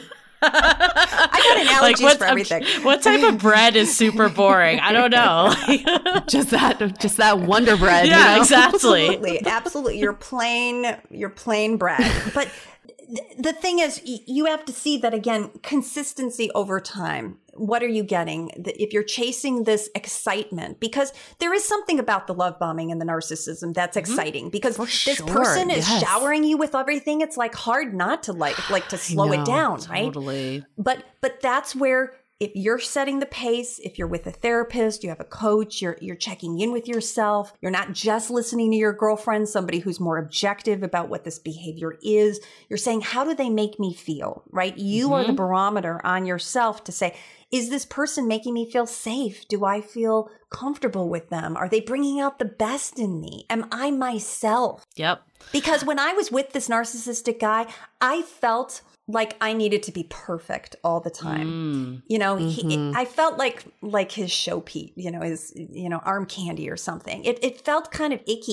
I got analogies for everything. What type of bread is super boring? I don't know. just that Wonder Bread. Yeah, you know? exactly. Absolutely. You're plain bread. But the thing is, you have to see that again, consistency over time. What are you getting? If you're chasing this excitement, because there is something about the love bombing and the narcissism that's exciting, because this person is showering you with everything. It's like hard not to like to slow it down, right? Totally. But that's where, if you're setting the pace, if you're with a therapist, you have a coach, you're checking in with yourself, you're not just listening to your girlfriend, somebody who's more objective about what this behavior is. You're saying, how do they make me feel, right? You are the barometer on yourself to say, is this person making me feel safe? Do I feel comfortable with them? Are they bringing out the best in me? Am I myself? Yep. Because when I was with this narcissistic guy, I felt like I needed to be perfect all the time. You know, I felt like his show Pete, his, arm candy or something. It felt kind of icky,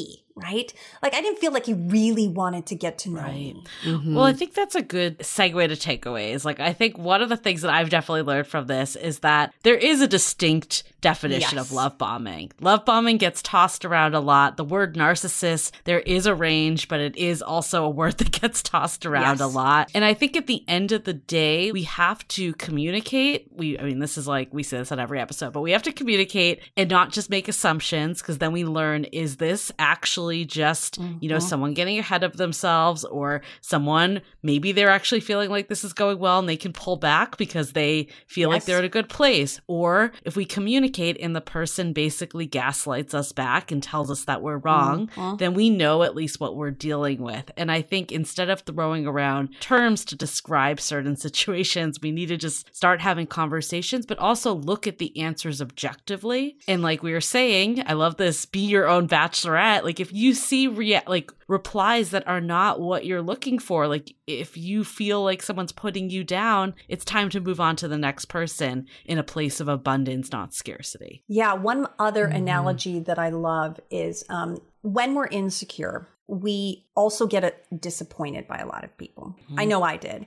right? Like, I didn't feel like he really wanted to get to know me. Well, I think that's a good segue to takeaways. Like, I think one of the things that I've definitely learned from this is that there is a distinct definition of love bombing. Love bombing gets tossed around a lot. The word narcissist, there is a range, but it is also a word that gets tossed around a lot. And I think at the end of the day, we have to communicate. This is like, we say this on every episode, but we have to communicate and not just make assumptions, because then we learn, is this actually just, someone getting ahead of themselves, or someone, maybe they're actually feeling like this is going well and they can pull back because they feel like they're in a good place. Or if we communicate and the person basically gaslights us back and tells us that we're wrong, then we know at least what we're dealing with. And I think instead of throwing around terms to describe certain situations, we need to just start having conversations, but also look at the answers objectively. And like we were saying, I love this, be your own bachelorette. Like, if you see replies that are not what you're looking for, like if you feel like someone's putting you down, it's time to move on to the next person in a place of abundance, not scarcity. Yeah. One other analogy that I love is when we're insecure, we also get disappointed by a lot of people. I know I did.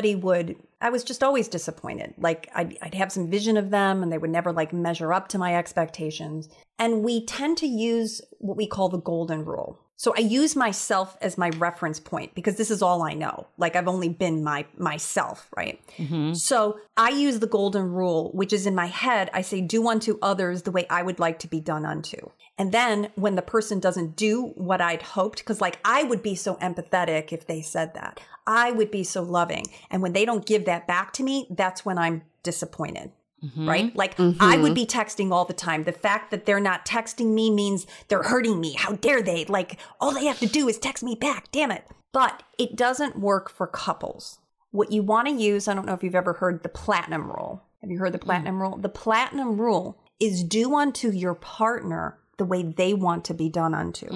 I was just always disappointed. Like, I'd have some vision of them and they would never like measure up to my expectations. And we tend to use what we call the golden rule. So I use myself as my reference point because this is all I know. Like, I've only been myself, right? So I use the golden rule, which is in my head. I say, do unto others the way I would like to be done unto. And then when the person doesn't do what I'd hoped, because like I would be so empathetic if they said that. I would be so loving. And when they don't give that back to me, that's when I'm disappointed. Right? Like, I would be texting all the time. The fact that they're not texting me means they're hurting me. How dare they? Like, all they have to do is text me back. Damn it. But it doesn't work for couples. What you want to use, I don't know if you've ever heard the platinum rule. Have you heard the platinum rule? The platinum rule is do unto your partner the way they want to be done unto.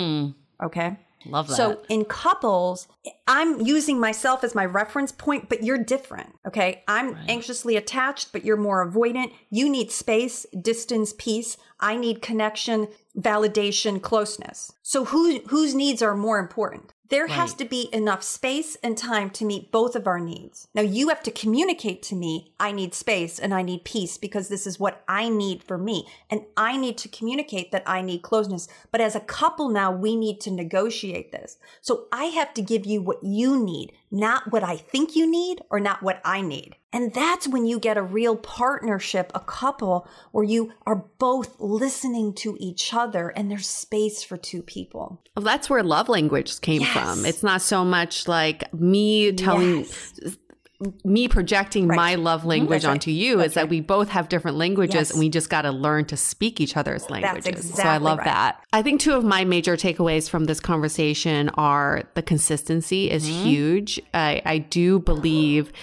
Okay? Love that. So in couples, I'm using myself as my reference point, but you're different. Okay. I'm anxiously attached, but you're more avoidant. You need space, distance, peace. I need connection, validation, closeness. So whose needs are more important? There has to be enough space and time to meet both of our needs. Now, you have to communicate to me, I need space and I need peace because this is what I need for me. And I need to communicate that I need closeness. But as a couple now, we need to negotiate this. So I have to give you what you need, not what I think you need or not what I need. And that's when you get a real partnership, a couple where you are both listening to each other and there's space for two people. Well, that's where love language came from. It's not so much like me telling, me projecting my love language onto you. It's that we both have different languages and we just got to learn to speak each other's languages. That's exactly so I love that. I think two of my major takeaways from this conversation are the consistency is huge. I do believe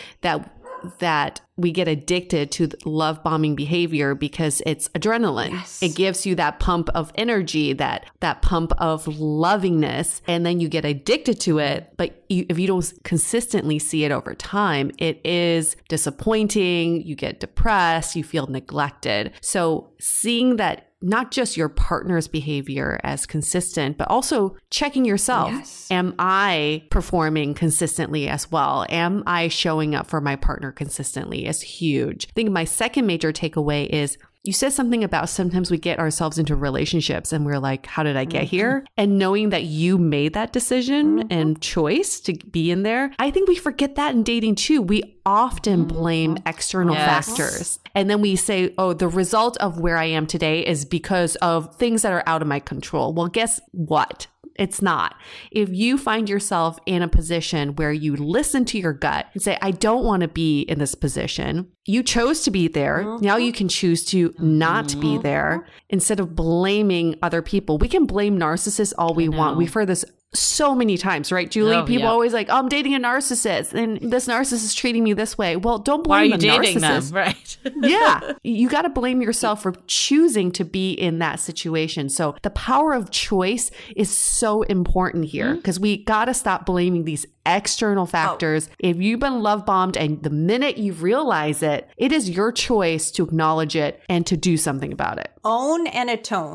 that we get addicted to love bombing behavior because it's adrenaline. It gives you that pump of energy, that pump of lovingness, and then you get addicted to it. But if you don't consistently see it over time, it is disappointing. You get depressed. You feel neglected. So seeing that not just your partner's behavior as consistent, but also checking yourself. Am I performing consistently as well? Am I showing up for my partner consistently? Is huge. I think my second major takeaway is you said something about sometimes we get ourselves into relationships and we're like, how did I get here? And knowing that you made that decision and choice to be in there, I think we forget that in dating too. We often blame external factors. And then we say, oh, the result of where I am today is because of things that are out of my control. Well, guess what? It's not. If you find yourself in a position where you listen to your gut and say, I don't want to be in this position. You chose to be there. Now you can choose to not be there instead of blaming other people. We can blame narcissists all we want. We've heard this so many times, right, Julie? People always like, oh, I'm dating a narcissist and this narcissist is treating me this way. Well, don't blame the narcissist. Why are you dating them? Right. You got to blame yourself for choosing to be in that situation. So the power of choice is so important here because we got to stop blaming these external factors. If you've been love bombed and the minute you realize it, it is your choice to acknowledge it and to do something about it. Own and atone.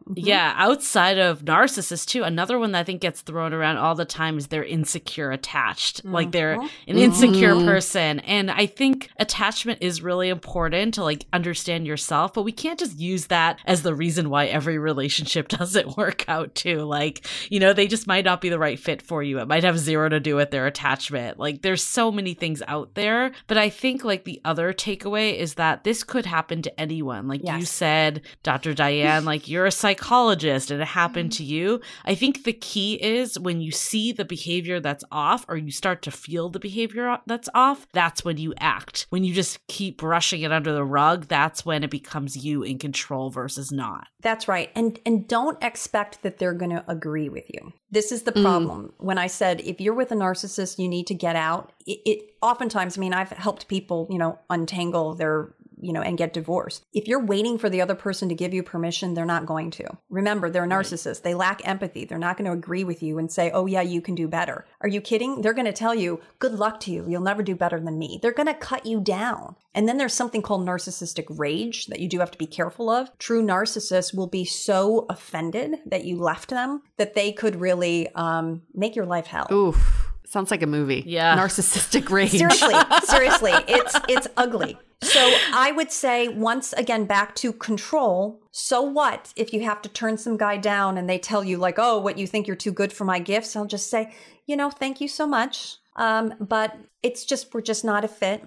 Yeah, outside of narcissists too, another one that I think gets thrown around all the time is they're insecure attached. Like they're an insecure person. And I think attachment is really important to like understand yourself, but we can't just use that as the reason why every relationship doesn't work out too. Like, you know, they just might not be the right fit for you. It might have zero to do with their attachment. Like there's so many things out there. But I think like the other takeaway is that this could happen to anyone. Like you said, Dr. Diane, like you're a psychologist and it happened to you. I think the key is when you see the behavior that's off or you start to feel the behavior that's off, that's when you act. When you just keep brushing it under the rug, that's when it becomes you in control versus not. That's right. And don't expect that they're going to agree with you. This is the problem. When I said, if you're with a narcissist, you need to get out. It oftentimes, I mean, I've helped people, you know, untangle their, you know, and get divorced. If you're waiting for the other person to give you permission, they're not going to. Remember, they're a narcissist. They lack empathy. They're not going to agree with you and say, oh yeah, you can do better. Are you kidding? They're going to tell you, good luck to you. You'll never do better than me. They're going to cut you down. And then there's something called narcissistic rage that you do have to be careful of. True narcissists will be so offended that you left them that they could really make your life hell. Oof. Sounds like a movie. Yeah. Narcissistic rage. Seriously, it's ugly. So I would say, once again, back to control. So what if you have to turn some guy down and they tell you like, oh, what, you think you're too good for my gifts? I'll just say, you know, thank you so much. But it's just, we're just not a fit.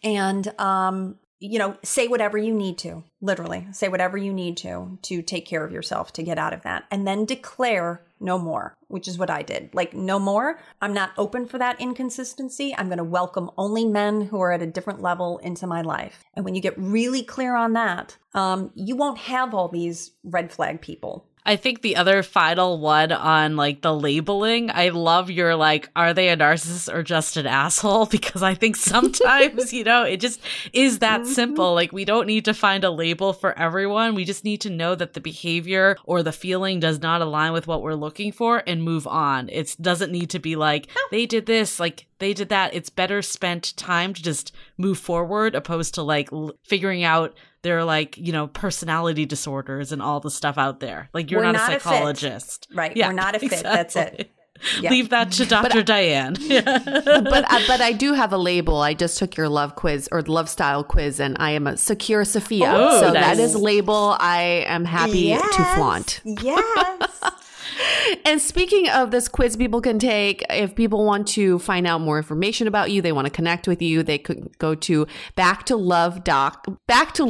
And, you know, say whatever you need to, literally say whatever you need to take care of yourself, to get out of that, and then declare no more, which is what I did. Like, no more. I'm not open for that inconsistency. I'm going to welcome only men who are at a different level into my life. And when you get really clear on that, you won't have all these red flag people. I think the other final one on like the labeling, I love your like, are they a narcissist or just an asshole? Because I think sometimes, you know, it just is that simple. Like we don't need to find a label for everyone. We just need to know that the behavior or the feeling does not align with what we're looking for and move on. It doesn't need to be like, they did this, like they did that. It's better spent time to just move forward opposed to like figuring out their like, you know, personality disorders and all the stuff out there. Like you're not a psychologist. Right. Yeah, we're not a fit. Exactly. That's it. Yeah. Leave that to Dr. Diane. but I do have a label. I just took your love quiz or love style quiz, and I am a secure Sophia. Oh, so nice. That is a label I am happy to flaunt. Yes. And speaking of this quiz people can take, if people want to find out more information about you, they want to connect with you, they could go to backtolovedoc.com.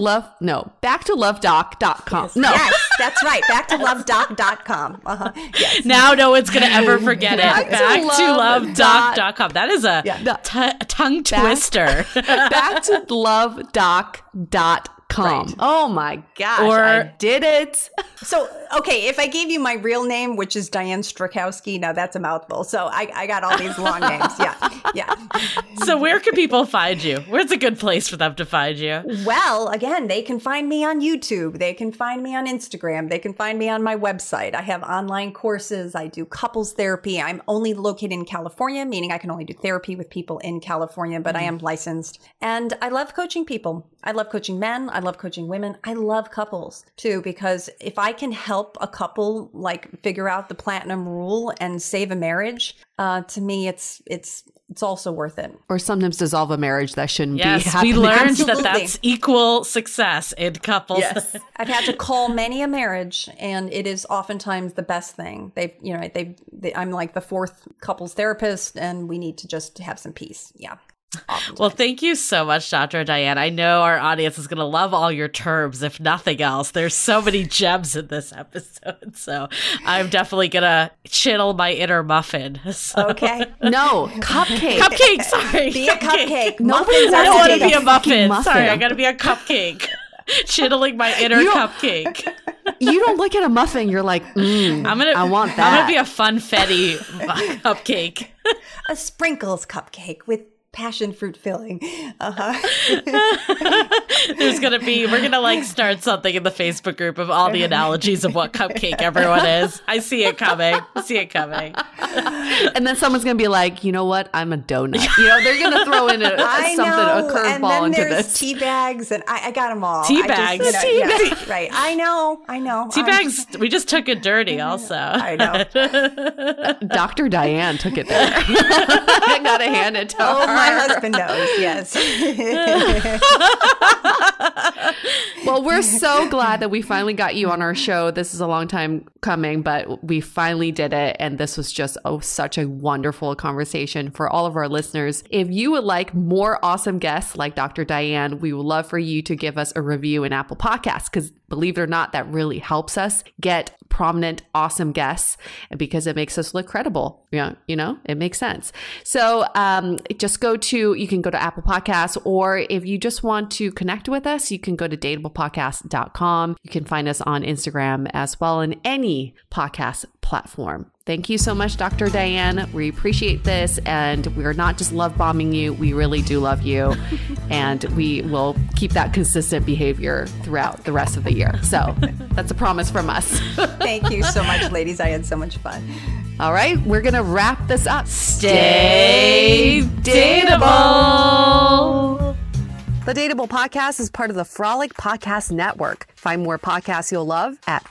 Yes. No. Yes, that's right. Backtolovedoc.com. Yes. Now no one's going to ever forget it. Backtolovedoc.com. That is a tongue twister. Backtolovedoc.com. Right. Oh my gosh, I did it. So, okay, if I gave you my real name, which is Diane Strakowski, now that's a mouthful. So I got all these long names. Yeah. So where can people find you? Where's a good place for them to find you? Well, again, they can find me on YouTube. They can find me on Instagram. They can find me on my website. I have online courses. I do couples therapy. I'm only located in California, meaning I can only do therapy with people in California, but I am licensed. And I love coaching people. I love coaching men. I love coaching women. I love couples too, because if I can help a couple like figure out the platinum rule and save a marriage, to me, it's also worth it. Or sometimes dissolve a marriage that shouldn't be happening. We learned that that's equal success in couples. Yes. I've had to call many a marriage, and it is oftentimes the best thing. I'm like the fourth couples therapist, and we need to just have some peace. Yeah. Oftentimes. Well, thank you so much, Dr. Diane. I know our audience is going to love all your terms, if nothing else. There's so many gems in this episode, so I'm definitely going to channel my inner muffin. So. Okay. No, cupcake. Cupcake, sorry. Be a cupcake. Muffins I don't want to be a muffin. Sorry, I got to be a cupcake. Channeling my inner cupcake. You don't look at a muffin, you're like, I want that. I'm going to be a funfetti cupcake. A sprinkles cupcake with passion fruit filling. We're gonna like start something in the Facebook group of all the analogies of what cupcake everyone is. I see it coming. And then someone's gonna be like, you know what? I'm a donut. They're gonna throw in a curveball into this. Tea bags, and I got them all. Tea bags. Right. I know. Tea bags. We just took it dirty. Also, I know. Dr. Diane took it there. I gotta hand it to her. My husband knows. Yes. Well, we're so glad that we finally got you on our show. This is a long time coming, but we finally did it. And this was just such a wonderful conversation for all of our listeners. If you would like more awesome guests like Dr. Diane, we would love for you to give us a review in Apple Podcasts, because believe it or not, that really helps us get prominent, awesome guests, because it makes us look credible. It makes sense. So you can go to Apple Podcasts, or if you just want to connect with us, you can go to dateablepodcast.com. You can find us on Instagram as well, in any podcast platform. Thank you so much, Dr. Diane. We appreciate this, and we're not just love bombing you. We really do love you, and we will keep that consistent behavior throughout the rest of the year. So that's a promise from us. Thank you so much, ladies. I had so much fun. All right, we're going to wrap this up. Stay dateable. The Dateable Podcast is part of the Frolic Podcast Network. Find more podcasts you'll love at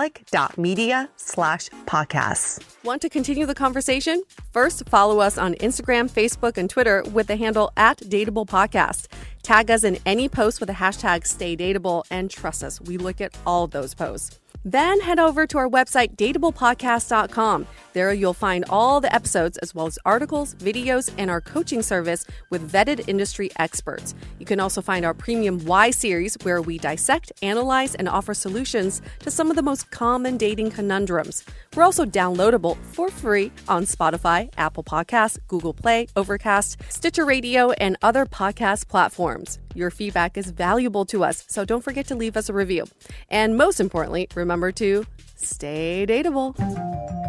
frolic.media/podcasts. Want to continue the conversation? First, follow us on Instagram, Facebook, and Twitter with the handle @DateablePodcast. Tag us in any post with the hashtag StayDateable, and trust us, we look at all of those posts. Then head over to our website, dateablepodcast.com. There you'll find all the episodes, as well as articles, videos, and our coaching service with vetted industry experts. You can also find our premium Why series, where we dissect, analyze, and offer solutions to some of the most common dating conundrums. We're also downloadable for free on Spotify, Apple Podcasts, Google Play, Overcast, Stitcher Radio, and other podcast platforms. Your feedback is valuable to us, so don't forget to leave us a review. And most importantly, remember to stay dateable.